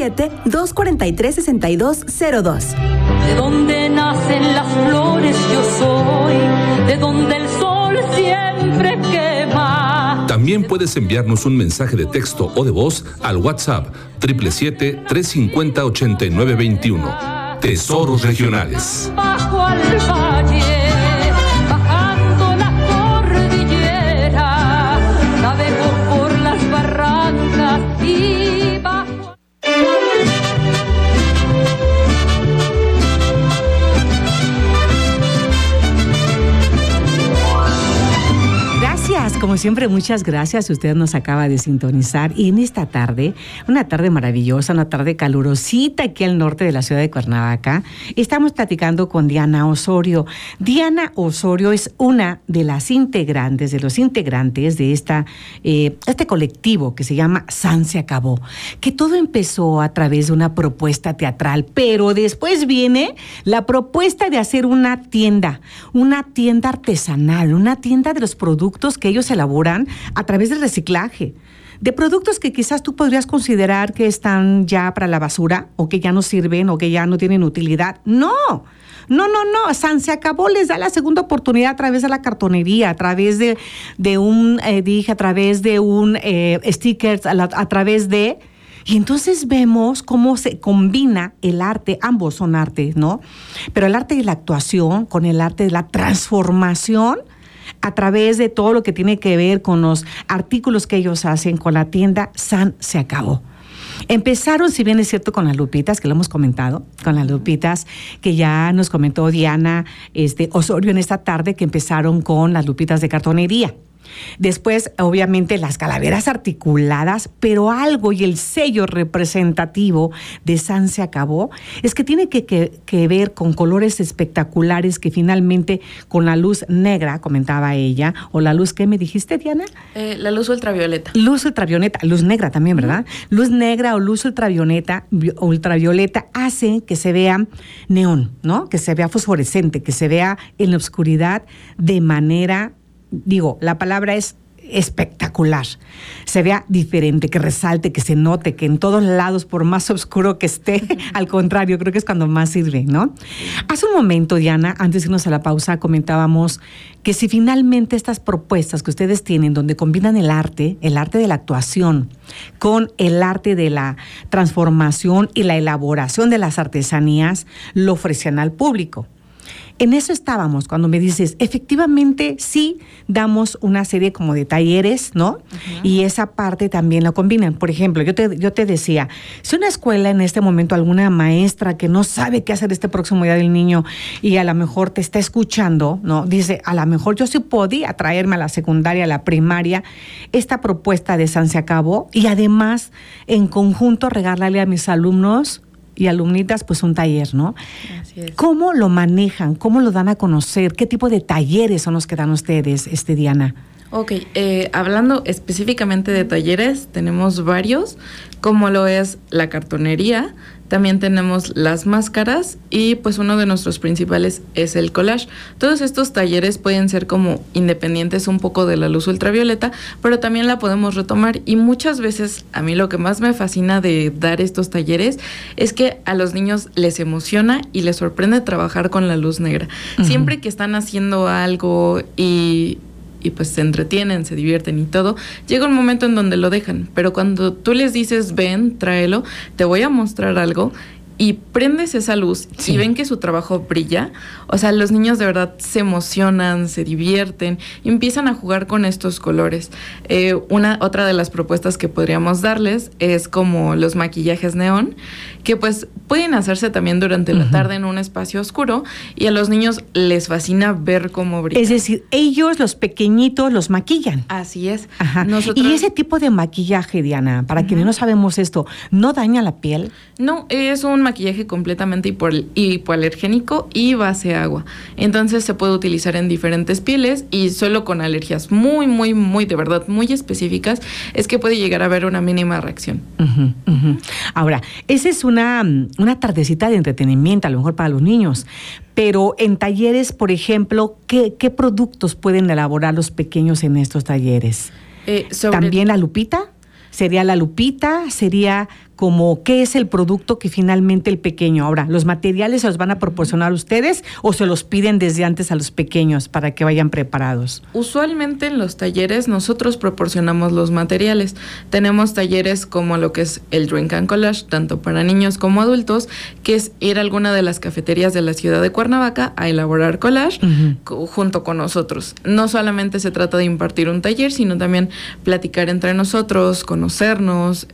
777-243-6202. De donde nacen las flores yo soy, de donde el sol siempre quema. También puedes enviarnos un mensaje de texto o de voz al WhatsApp 777-350-8921. Tesoros regionales. Bajo al valle, bajando la cordillera, navego por las barrancas y bajo. Como siempre, muchas gracias. Usted nos acaba de sintonizar y en esta tarde, una tarde maravillosa, una tarde calurosita aquí al norte de la ciudad de Cuernavaca, estamos platicando con Diana Osorio. Diana Osorio es una de las integrantes, de los integrantes de este colectivo que se llama San Se Acabó, que todo empezó a través de una propuesta teatral, pero después viene la propuesta de hacer una tienda artesanal, una tienda de los productos que ellos se elaboran a través del reciclaje de productos que quizás tú podrías considerar que están ya para la basura o que ya no sirven o que ya no tienen utilidad. No. San Se Acabó les da la segunda oportunidad a través de la cartonería, a través de un stickers, a través de... Y entonces vemos cómo se combina el arte, ambos son arte, ¿no? Pero el arte de la actuación con el arte de la transformación a través de todo lo que tiene que ver con los artículos que ellos hacen con la tienda San Se Acabó. Empezaron, si bien es cierto, con las lupitas, que lo hemos comentado, con las lupitas que ya nos comentó Diana Osorio en esta tarde, que empezaron con las lupitas de cartonería. Después, obviamente, las calaveras articuladas, pero algo y el sello representativo de San Se Acabó es que tiene que ver con colores espectaculares que finalmente con la luz negra, comentaba ella, o la luz, ¿qué me dijiste, Diana? La luz ultravioleta. Luz ultravioleta, luz negra también, ¿verdad? Luz negra o luz ultravioleta hace que se vea neón, ¿no? Que se vea fosforescente, que se vea en la oscuridad de manera... la palabra es espectacular, se vea diferente, que resalte, que se note, que en todos lados, por más oscuro que esté, al contrario, creo que es cuando más sirve, ¿no? Hace un momento, Diana, antes de irnos a la pausa, comentábamos que si finalmente estas propuestas que ustedes tienen, donde combinan el arte de la actuación, con el arte de la transformación y la elaboración de las artesanías, lo ofrecen al público. En eso estábamos cuando me dices, efectivamente sí damos una serie como de talleres, ¿no? Uh-huh. Y esa parte también la combinan. Por ejemplo, yo te decía, si una escuela en este momento, alguna maestra que no sabe qué hacer este próximo Día del Niño y a lo mejor te está escuchando, ¿no? Dice, a lo mejor yo sí podía traerme a la secundaria, a la primaria, esta propuesta de San Se Acabó y además en conjunto regalarle a mis alumnos y alumnitas, pues un taller, ¿no? Así es. ¿Cómo lo manejan? ¿Cómo lo dan a conocer? ¿Qué tipo de talleres son los que dan ustedes, Diana? Ok, hablando específicamente de talleres, tenemos varios, como lo es la cartonería, también tenemos las máscaras y pues uno de nuestros principales es el collage. Todos estos talleres pueden ser como independientes un poco de la luz ultravioleta, pero también la podemos retomar y muchas veces a mí lo que más me fascina de dar estos talleres es que a los niños les emociona y les sorprende trabajar con la luz negra. Uh-huh. Siempre que están haciendo algo y pues se entretienen, se divierten y todo, llega un momento en donde lo dejan, pero cuando tú les dices, ven, tráelo, te voy a mostrar algo, y prendes esa luz y ven que su trabajo brilla, o sea, los niños de verdad se emocionan, se divierten y empiezan a jugar con estos colores. Otra de las propuestas que podríamos darles es como los maquillajes neón, que pues pueden hacerse también durante la tarde en un espacio oscuro y a los niños les fascina ver cómo brilla. Es decir, ellos, los pequeñitos, los maquillan. Así es. Ajá. Y ese tipo de maquillaje, Diana, para quienes no sabemos esto, ¿no daña la piel? No, es un maquillaje completamente hipoalergénico y base agua. Entonces se puede utilizar en diferentes pieles y solo con alergias muy, de verdad, muy específicas, es que puede llegar a haber una mínima reacción. Uh-huh, uh-huh. Ahora, esa es una tardecita de entretenimiento, a lo mejor para los niños, pero en talleres, por ejemplo, ¿qué productos pueden elaborar los pequeños en estos talleres? ¿También la lupita? ¿Sería la lupita? ¿Sería como qué es el producto que finalmente el pequeño? Ahora, ¿los materiales se los van a proporcionar ustedes o se los piden desde antes a los pequeños para que vayan preparados? Usualmente en los talleres nosotros proporcionamos los materiales. Tenemos talleres como lo que es el Drink and Collage, tanto para niños como adultos, que es ir a alguna de las cafeterías de la ciudad de Cuernavaca a elaborar collage junto con nosotros. No solamente se trata de impartir un taller, sino también platicar entre nosotros, conocernos,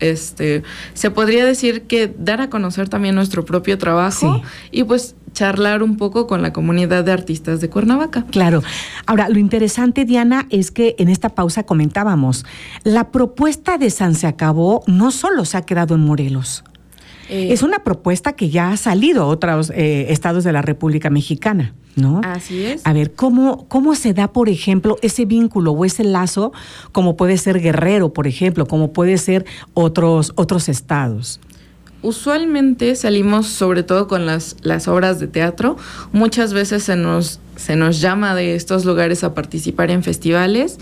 se podría decir que dar a conocer también nuestro propio trabajo y pues charlar un poco con la comunidad de artistas de Cuernavaca. Claro. Ahora, lo interesante, Diana, es que en esta pausa comentábamos, la propuesta de San Se Acabó no solo se ha quedado en Morelos. Es una propuesta que ya ha salido a otros estados de la República Mexicana, ¿no? Así es. A ver, ¿cómo se da, por ejemplo, ese vínculo o ese lazo, como puede ser Guerrero, por ejemplo, como puede ser otros estados? Usualmente salimos sobre todo con las obras de teatro. Muchas veces se nos llama de estos lugares a participar en festivales.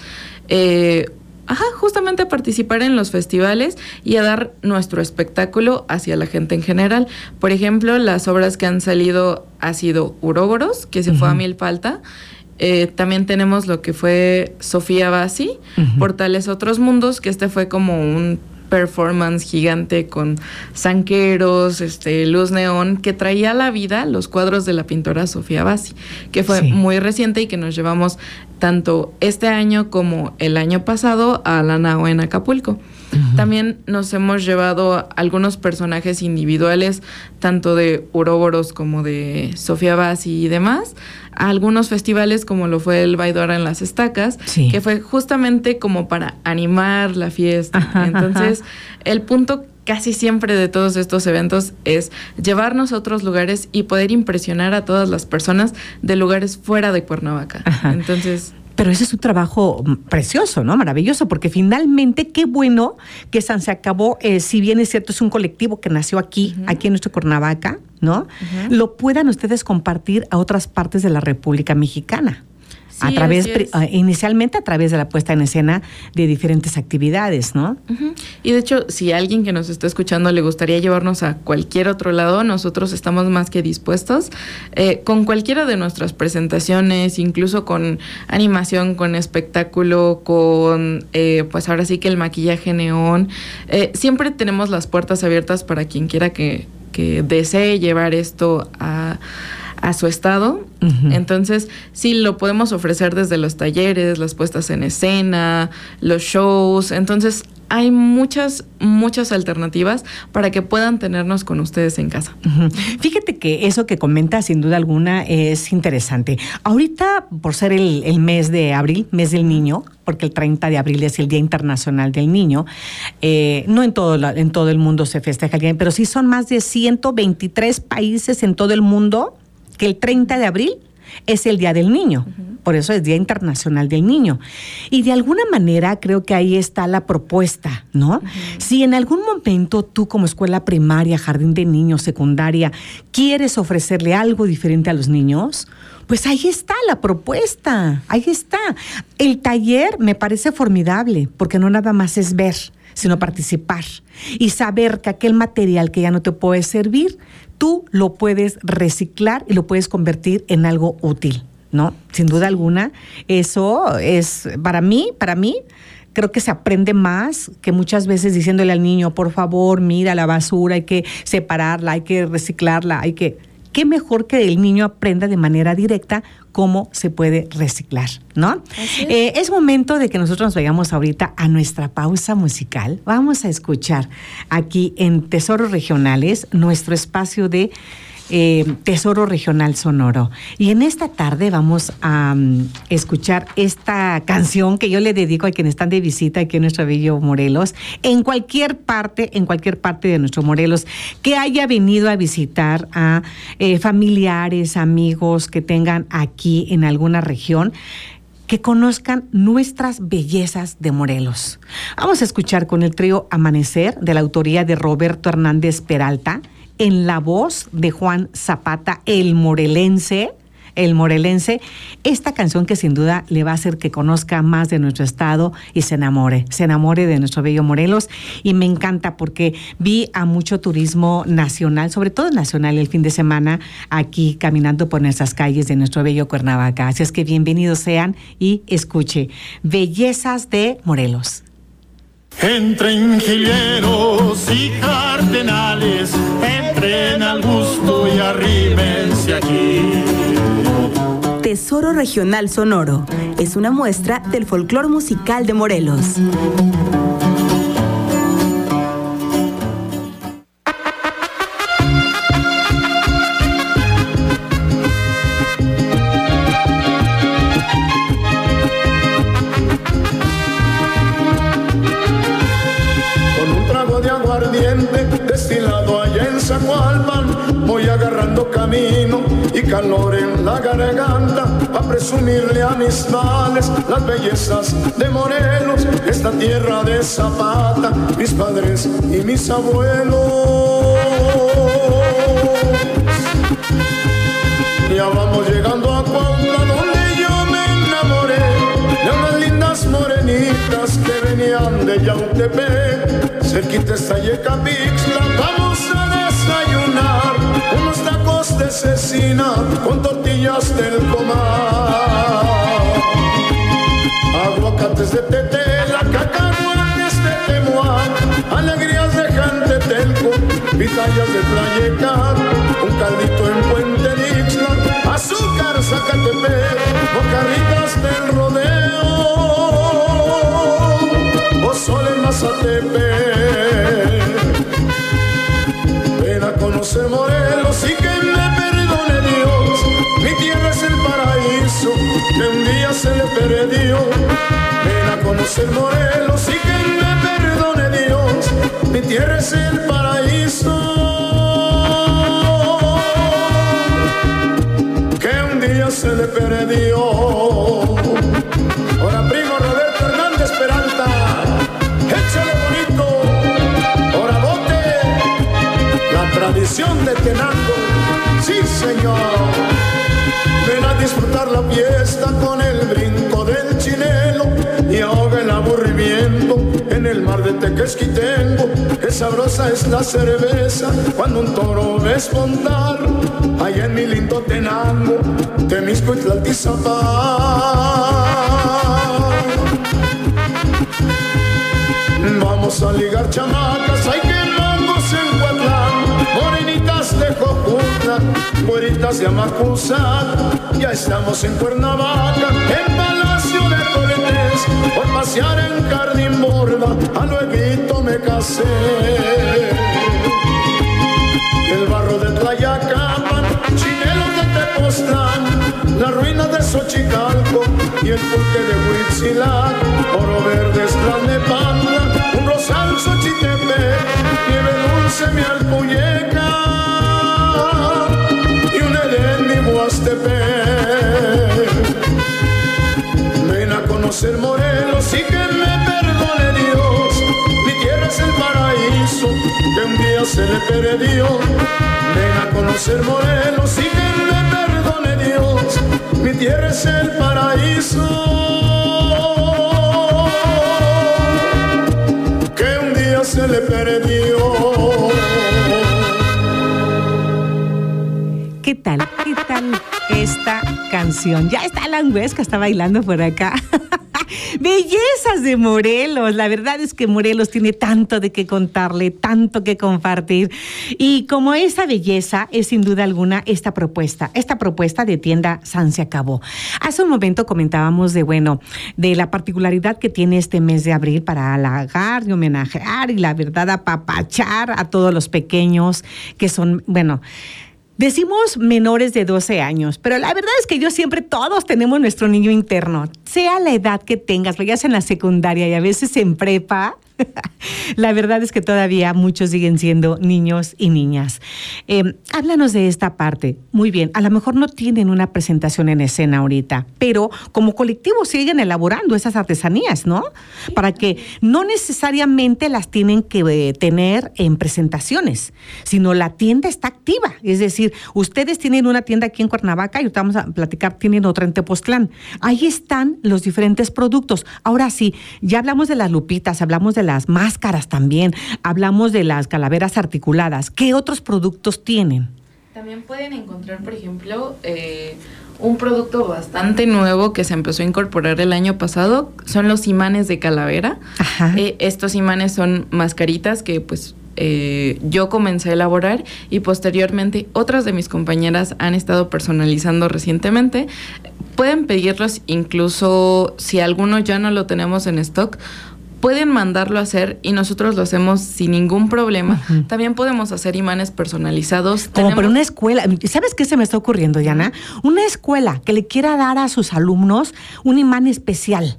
Justamente a participar en los festivales y a dar nuestro espectáculo hacia la gente en general. Por ejemplo, las obras que han salido ha sido Uroboros, que se fue a Milpalta. También tenemos lo que fue Sofía Bassi, Portales a Otros Mundos, que fue como un performance gigante con zanqueros, luz neón, que traía a la vida los cuadros de la pintora Sofía Bassi, que fue muy reciente y que nos llevamos tanto este año como el año pasado a la Nao en Acapulco. También nos hemos llevado algunos personajes individuales, tanto de Uroboros como de Sofía Bassi y demás, a algunos festivales como lo fue el Baidora en las Estacas, que fue justamente como para animar la fiesta. Entonces, el punto casi siempre de todos estos eventos es llevarnos a otros lugares y poder impresionar a todas las personas de lugares fuera de Cuernavaca. Entonces... Pero ese es un trabajo precioso, ¿no? Maravilloso, porque finalmente qué bueno que San Se Acabó, si bien es cierto, es un colectivo que nació aquí en nuestro Cuernavaca, ¿no? Lo puedan ustedes compartir a otras partes de la República Mexicana. Sí, a través, inicialmente a través de la puesta en escena de diferentes actividades, ¿no? Y de hecho, si a alguien que nos está escuchando le gustaría llevarnos a cualquier otro lado, nosotros estamos más que dispuestos, con cualquiera de nuestras presentaciones, incluso con animación, con espectáculo, con, pues ahora sí que el maquillaje neón. Siempre tenemos las puertas abiertas para quien quiera que desee llevar esto a su estado. Entonces, sí, lo podemos ofrecer desde los talleres, las puestas en escena, los shows. Entonces, hay muchas alternativas para que puedan tenernos con ustedes en casa. Fíjate que eso que comentas, sin duda alguna, es interesante. Ahorita, por ser el mes de abril, mes del niño, porque el 30 de abril es el Día Internacional del Niño, no en todo el mundo se festeja el día, pero sí son más de 123 países en todo el mundo que el 30 de abril es el Día del Niño. Por eso es Día Internacional del Niño. Y de alguna manera creo que ahí está la propuesta, ¿no? Si en algún momento tú como escuela primaria, jardín de niños, secundaria, quieres ofrecerle algo diferente a los niños, pues ahí está la propuesta, ahí está. El taller me parece formidable, porque no nada más es ver, sino participar y saber que aquel material que ya no te puede servir, tú lo puedes reciclar y lo puedes convertir en algo útil, ¿no? Sin duda alguna, eso es, para mí, creo que se aprende más que muchas veces diciéndole al niño, por favor, mira la basura, hay que separarla, hay que reciclarla, qué mejor que el niño aprenda de manera directa cómo se puede reciclar, ¿no? Es momento de que nosotros nos vayamos ahorita a nuestra pausa musical. Vamos a escuchar aquí en Tesoros Regionales, nuestro espacio de Tesoro Regional Sonoro. Y en esta tarde vamos a escuchar esta canción que yo le dedico a quienes están de visita aquí en nuestro bello Morelos, en cualquier parte de nuestro Morelos, que haya venido a visitar a familiares, amigos que tengan aquí en alguna región, que conozcan nuestras bellezas de Morelos. Vamos a escuchar con el trío Amanecer, de la autoría de Roberto Hernández Peralta, en la voz de Juan Zapata, el morelense, esta canción que sin duda le va a hacer que conozca más de nuestro estado y se enamore de nuestro bello Morelos. Y me encanta porque vi a mucho turismo nacional, sobre todo nacional, el fin de semana aquí caminando por nuestras calles de nuestro bello Cuernavaca. Así es que bienvenidos sean y escuche Bellezas de Morelos. Entre ingilleros y cardenales, entren al gusto y arrímense aquí. Tesoro Regional Sonoro es una muestra del folclor musical de Morelos. Destilado allá en Zacualpan, voy agarrando camino y calor en la garganta, a presumirle a mis males las bellezas de Morelos, esta tierra de Zapata, mis padres y mis abuelos. Ya vamos llegando a Cuautla, donde yo me enamoré de unas lindas morenitas que venían de Yautepec. Cerquita está Yecapixtla, vamos a desayunar unos tacos de cecina con tortillas del comal, aguacates de tetela, cacahuates de Temuán, alegrías de Jantetelco, pitayas de Tlayecat, un caldito en Puente Dixla, azúcar Zacatepec, bocarritas del rodeo, pozole en Mazatepec. Ven a conocer Morelos y que me perdone Dios, mi tierra es el paraíso que un día se le perdió. Ven a conocer Morelos y que me perdone Dios, mi tierra es el paraíso que un día se le perdió. Ahora primo Roberto Hernández Peralta, échale bonito, ahora bote, la tradición de Tenango, sí señor. Ven a disfrutar la fiesta con el brinco del chinelo y ahoga el aburrimiento en el mar de Tequesquitengo. Qué sabrosa es la cerveza cuando un toro ves montar allá en mi lindo Tenango, Temisco y Tlaltizapán. Vamos a ligar chamacas, hay que mangos en Huatlán, morenitas de Jojutla, güeritas de Amacuzac. Ya estamos en Cuernavaca, en Palacio de Cortés, por pasear en Cardimborda, a lueguito me casé. El barro de Tlayacapan, chinelos de Tepoztlán, las ruinas de Xochicalco y el pulque de Huitzilac, oro verde es Tlalnepantla, un rosal Xochitepec, nieve dulce mi Alpuyeca y un Edén mi Huastepec. Ven a conocer Morelos y que me perdone Dios, mi tierra es el paraíso que un día se le perdió. Ven a conocer Morelos y que me perdone Dios, mi tierra es el paraíso que un día se le perdió. ¿Qué tal? ¿Qué tal esta canción? Ya está Alan Huesca, está bailando por acá. Bellezas de Morelos. La verdad es que Morelos tiene tanto de qué contarle, tanto que compartir. Y como esa belleza es sin duda alguna esta propuesta de tienda San Se Acabó. Hace un momento comentábamos de la particularidad que tiene este mes de abril para halagar y homenajear y la verdad apapachar a todos los pequeños que son, decimos menores de 12 años, pero la verdad es que todos tenemos nuestro niño interno, sea la edad que tengas, vayas en la secundaria y a veces en prepa. La verdad es que todavía muchos siguen siendo niños y niñas. Háblanos de esta parte. Muy bien, a lo mejor no tienen una presentación en escena ahorita, pero como colectivo siguen elaborando esas artesanías, ¿no? Para que no necesariamente las tienen que tener en presentaciones, sino la tienda está activa. Es decir, ustedes tienen una tienda aquí en Cuernavaca y ahorita vamos a platicar, tienen otra en Tepoztlán. Ahí están los diferentes productos. Ahora sí, ya hablamos de las lupitas, hablamos de las máscaras también, hablamos de las calaveras articuladas. ¿Qué otros productos tienen? También pueden encontrar, por ejemplo, un producto bastante nuevo que se empezó a incorporar el año pasado, son los imanes de calavera. Estos imanes son mascaritas que yo comencé a elaborar y posteriormente otras de mis compañeras han estado personalizando recientemente. Pueden pedirlos incluso si alguno ya no lo tenemos en stock, pueden mandarlo a hacer y nosotros lo hacemos sin ningún problema. Uh-huh. También podemos hacer imanes personalizados. Como por una escuela. ¿Sabes qué se me está ocurriendo, Yana? Una escuela que le quiera dar a sus alumnos un imán especial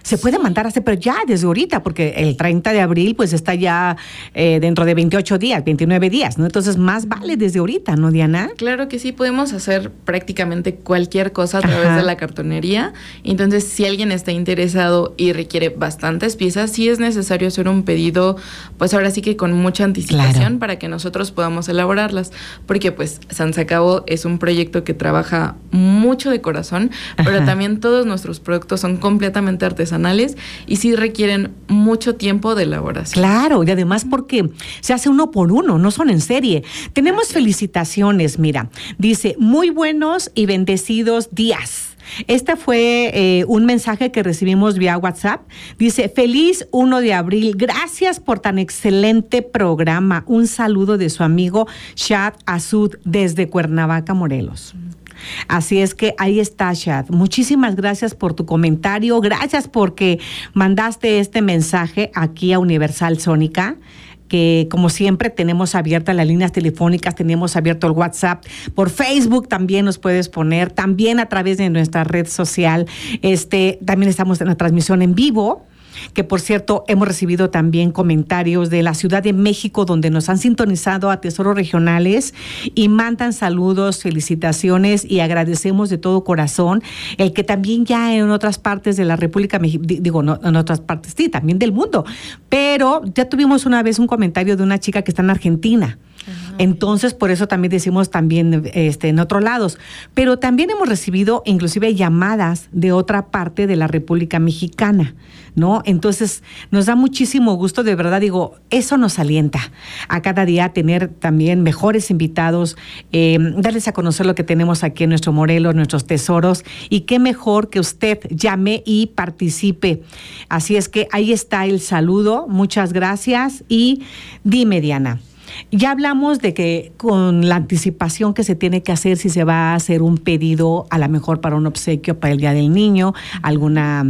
Se puede mandar a hacer, pero ya desde ahorita, porque el 30 de abril pues está ya dentro de 28 días, 29 días, ¿no? Entonces más vale desde ahorita, ¿no, Diana? Claro que sí, podemos hacer prácticamente cualquier cosa a través de la cartonería. Entonces, si alguien está interesado y requiere bastantes piezas, sí es necesario hacer un pedido, pues ahora sí que con mucha anticipación para que nosotros podamos elaborarlas, porque pues Sansacabo es un proyecto que trabaja mucho de corazón, pero también todos nuestros productos son completamente artesanales y sí requieren mucho tiempo de elaboración. Claro, y además porque se hace uno por uno, no son en serie. Tenemos felicitaciones, mira, dice, muy buenos y bendecidos días. Este fue un mensaje que recibimos vía WhatsApp. Dice, feliz 1 de abril, gracias por tan excelente programa. Un saludo de su amigo Shad Azud desde Cuernavaca, Morelos. Así es que ahí está, Shad. Muchísimas gracias por tu comentario. Gracias porque mandaste este mensaje aquí a Universal Sónica, que como siempre tenemos abiertas las líneas telefónicas, tenemos abierto el WhatsApp, por Facebook también nos puedes poner, también a través de nuestra red social, también estamos en la transmisión en vivo, que por cierto hemos recibido también comentarios de la Ciudad de México donde nos han sintonizado a Tesoros Regionales y mandan saludos, felicitaciones y agradecemos de todo corazón el que también ya en otras partes de la República Mexicana, no, en otras partes sí, también del mundo, pero ya tuvimos una vez un comentario de una chica que está en Argentina. Entonces, por eso también decimos también en otros lados. Pero también hemos recibido inclusive llamadas de otra parte de la República Mexicana, ¿no? Entonces, nos da muchísimo gusto, de verdad, digo, eso nos alienta a cada día tener también mejores invitados, darles a conocer lo que tenemos aquí en nuestro Morelos, nuestros tesoros, y qué mejor que usted llame y participe. Así es que ahí está el saludo, muchas gracias y dime, Diana. Ya hablamos de que con la anticipación que se tiene que hacer si se va a hacer un pedido, a lo mejor para un obsequio para el Día del Niño, alguna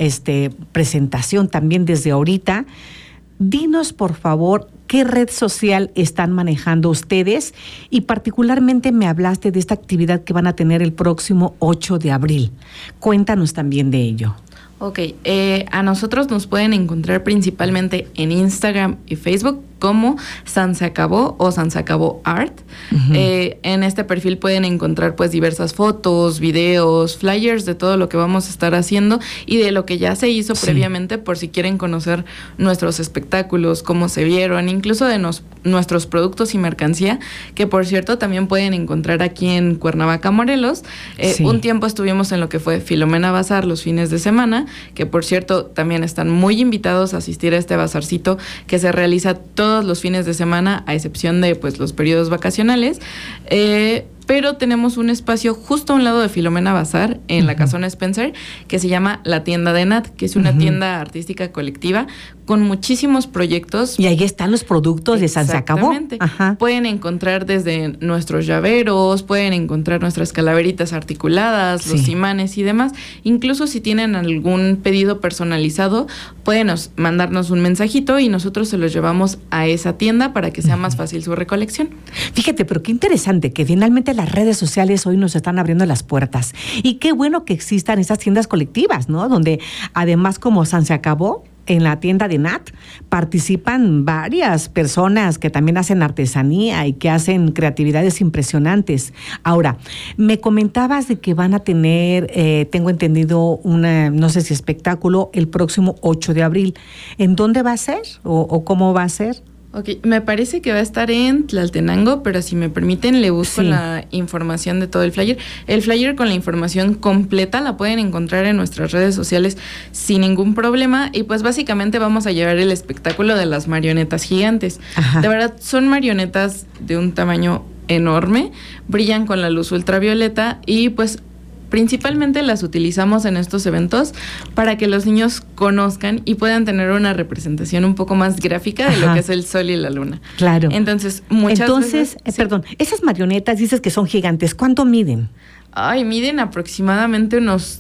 presentación también desde ahorita. Dinos, por favor, ¿qué red social están manejando ustedes? Y particularmente me hablaste de esta actividad que van a tener el próximo 8 de abril. Cuéntanos también de ello. Ok, a nosotros nos pueden encontrar principalmente en Instagram y Facebook como Sansacabo o Sansacabo Art. En este perfil pueden encontrar pues diversas fotos, videos, flyers de todo lo que vamos a estar haciendo y de lo que ya se hizo previamente, por si quieren conocer nuestros espectáculos, cómo se vieron, incluso de nuestros productos y mercancía, que por cierto también pueden encontrar aquí en Cuernavaca, Morelos. Un tiempo estuvimos en lo que fue Filomena Bazar los fines de semana, que por cierto también están muy invitados a asistir a este bazarcito que se realiza todos los fines de semana, a excepción de pues los periodos vacacionales, pero tenemos un espacio justo a un lado de Filomena Bazar, en la Casona Spencer, que se llama La Tienda de Nat, que es una tienda artística colectiva con muchísimos proyectos. Y ahí están los productos de Sansacabo. Exactamente. Pueden encontrar desde nuestros llaveros, pueden encontrar nuestras calaveritas articuladas, los imanes y demás. Incluso si tienen algún pedido personalizado, pueden mandarnos un mensajito y nosotros se los llevamos a esa tienda para que sea más fácil su recolección. Fíjate, pero qué interesante que finalmente las redes sociales hoy nos están abriendo las puertas. Y qué bueno que existan esas tiendas colectivas, ¿no? Donde además como Sansacabo, en la tienda de Nat, participan varias personas que también hacen artesanía y que hacen creatividades impresionantes. Ahora, me comentabas de que van a tener, tengo entendido, no sé si espectáculo, el próximo 8 de abril. ¿En dónde va a ser o cómo va a ser? Ok, me parece que va a estar en Tlaltenango, pero si me permiten le busco la información de todo el flyer. El flyer con la información completa la pueden encontrar en nuestras redes sociales sin ningún problema y pues básicamente vamos a llevar el espectáculo de las marionetas gigantes. De verdad, son marionetas de un tamaño enorme, brillan con la luz ultravioleta y pues principalmente las utilizamos en estos eventos para que los niños conozcan y puedan tener una representación un poco más gráfica de lo que es el sol y la luna. Claro. Entonces, muchas veces... Perdón, esas marionetas dices que son gigantes. ¿Cuánto miden? Ay, miden aproximadamente unos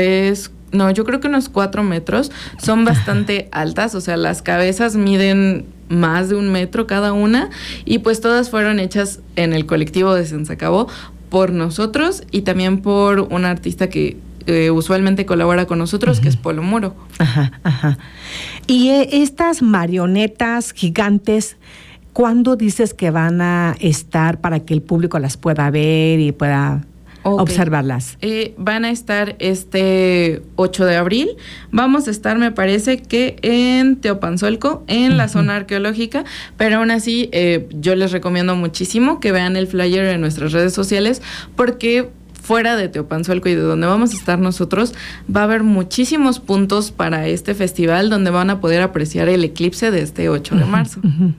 4 metros. Son bastante altas, o sea, las cabezas miden más de 1 metro cada una y pues todas fueron hechas en el colectivo de Sansacabo por nosotros y también por una artista que usualmente colabora con nosotros, que es Polo Muro. Ajá. Y estas marionetas gigantes, ¿cuándo dices que van a estar para que el público las pueda ver y pueda observarlas? Van a estar este 8 de abril. Vamos a estar, me parece que en Teopanzolco, en la zona arqueológica, pero aún así yo les recomiendo muchísimo que vean el flyer en nuestras redes sociales, porque fuera de Teopanzolco y de donde vamos a estar nosotros, va a haber muchísimos puntos para este festival donde van a poder apreciar el eclipse de este 8 de marzo.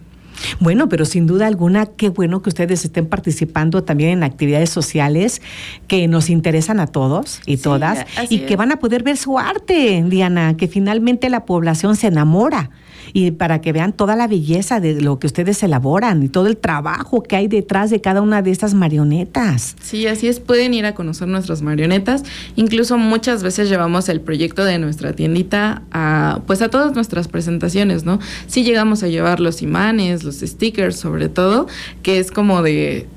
Bueno, pero sin duda alguna, qué bueno que ustedes estén participando también en actividades sociales que nos interesan a todos y todas, y que van a poder ver su arte, Diana, que finalmente la población se enamora, y para que vean toda la belleza de lo que ustedes elaboran y todo el trabajo que hay detrás de cada una de estas marionetas. Sí, así es, pueden ir a conocer nuestras marionetas. Incluso muchas veces llevamos el proyecto de nuestra tiendita a todas nuestras presentaciones, ¿no? Sí llegamos a llevar los imanes, los stickers sobre todo, que es como de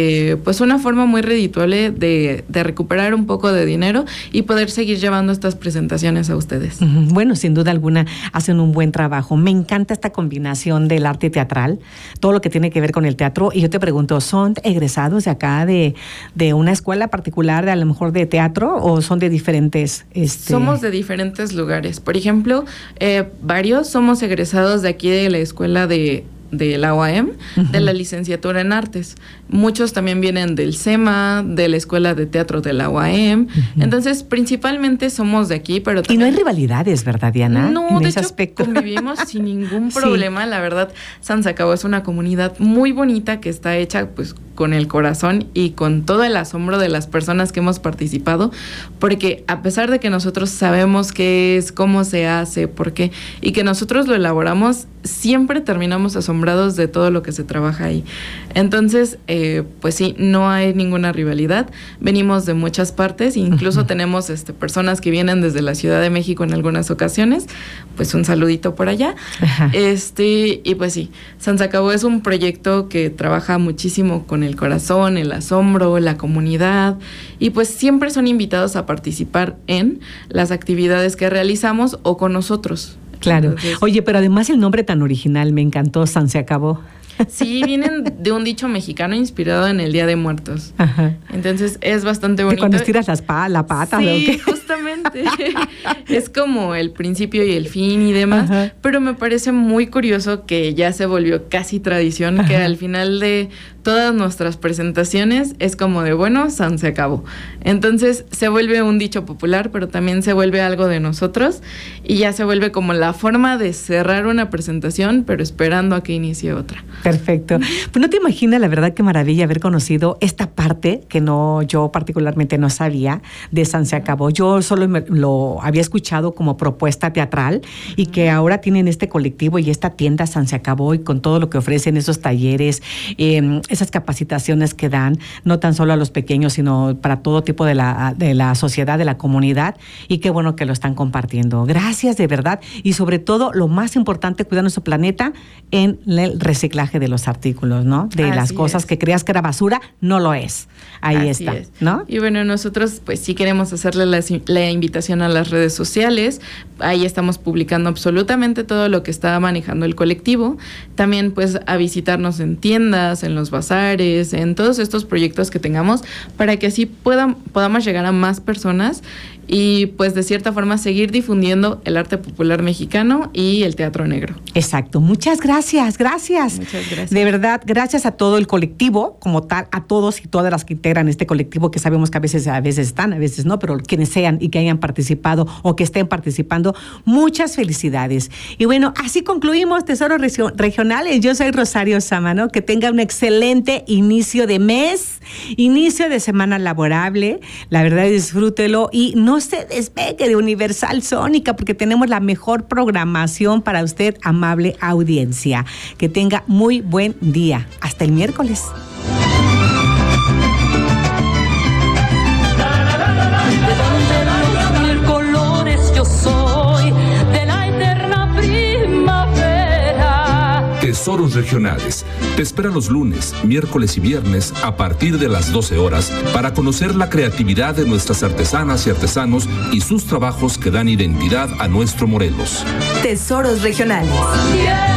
una forma muy redituable de recuperar un poco de dinero y poder seguir llevando estas presentaciones a ustedes. Bueno, sin duda alguna hacen un buen trabajo. Me encanta esta combinación del arte teatral, todo lo que tiene que ver con el teatro. Y yo te pregunto, ¿son egresados de acá de una escuela particular, de a lo mejor de teatro, o son de diferentes? Somos de diferentes lugares. Por ejemplo, varios somos egresados de aquí de la escuela de la UAM, de la licenciatura en artes. Muchos también vienen del SEMA, de la escuela de teatro de la UAM. Entonces, principalmente somos de aquí, pero también... Y no hay rivalidades, ¿verdad, Diana? No, de hecho, convivimos sin ningún problema. Sí. La verdad, San Sacabo es una comunidad muy bonita que está hecha con el corazón y con todo el asombro de las personas que hemos participado, porque a pesar de que nosotros sabemos qué es, cómo se hace, por qué, y que nosotros lo elaboramos, siempre terminamos asombrados de todo lo que se trabaja ahí. Entonces, sí, no hay ninguna rivalidad. Venimos de muchas partes, incluso tenemos personas que vienen desde la Ciudad de México en algunas ocasiones. Pues un saludito por allá. Y pues sí, San Sacabo es un proyecto que trabaja muchísimo con el corazón, el asombro, la comunidad, y pues siempre son invitados a participar en las actividades que realizamos o con nosotros. Claro. Entonces, oye, pero además el nombre tan original, me encantó, San Se Acabó. Sí, vienen de un dicho mexicano inspirado en el Día de Muertos. Entonces es bastante bonito. Cuando estiras la pata. Sí, justamente. Es como el principio y el fin y demás. Pero me parece muy curioso que ya se volvió casi tradición, que al final de todas nuestras presentaciones es como de, San se acabó. Entonces se vuelve un dicho popular, pero también se vuelve algo de nosotros, y ya se vuelve como la forma de cerrar una presentación, pero esperando a que inicie otra. Perfecto. Pues no te imaginas, la verdad, qué maravilla haber conocido esta parte que yo particularmente no sabía de San Se Acabó. Yo solo lo había escuchado como propuesta teatral, y que ahora tienen este colectivo y esta tienda San Se Acabó, y con todo lo que ofrecen, esos talleres, esas capacitaciones que dan, no tan solo a los pequeños, sino para todo tipo de la sociedad, de la comunidad, y qué bueno que lo están compartiendo. Gracias, de verdad, y sobre todo, lo más importante, cuidar nuestro planeta en el reciclaje de los artículos, ¿no? De las cosas que creas que era basura, no lo es. Ahí está, ¿no? Y bueno, nosotros pues sí queremos hacerle la invitación a las redes sociales. Ahí estamos publicando absolutamente todo lo que está manejando el colectivo. También pues a visitarnos en tiendas, en los bazares, en todos estos proyectos que tengamos, para que así podamos llegar a más personas y pues de cierta forma seguir difundiendo el arte popular mexicano y el teatro negro. Exacto. Muchas gracias. Muchas gracias. De verdad, gracias a todo el colectivo como tal, a todos y todas las que integran este colectivo, que sabemos que a veces están, a veces no, pero quienes sean y que hayan participado o que estén participando, muchas felicidades. Y bueno, así concluimos Tesoros Regionales. Yo soy Rosario Sámano. Que tenga un excelente inicio de mes, inicio de semana laborable. La verdad, disfrútelo y no se despegue de Universal Sónica, porque tenemos la mejor programación para usted, amable audiencia. Que tenga muy buen día. Hasta el miércoles. De los colores yo soy, de la eterna primavera. Tesoros Regionales te espera los lunes, miércoles y viernes a partir de las 12 horas para conocer la creatividad de nuestras artesanas y artesanos y sus trabajos que dan identidad a nuestro Morelos. Tesoros Regionales. Yeah.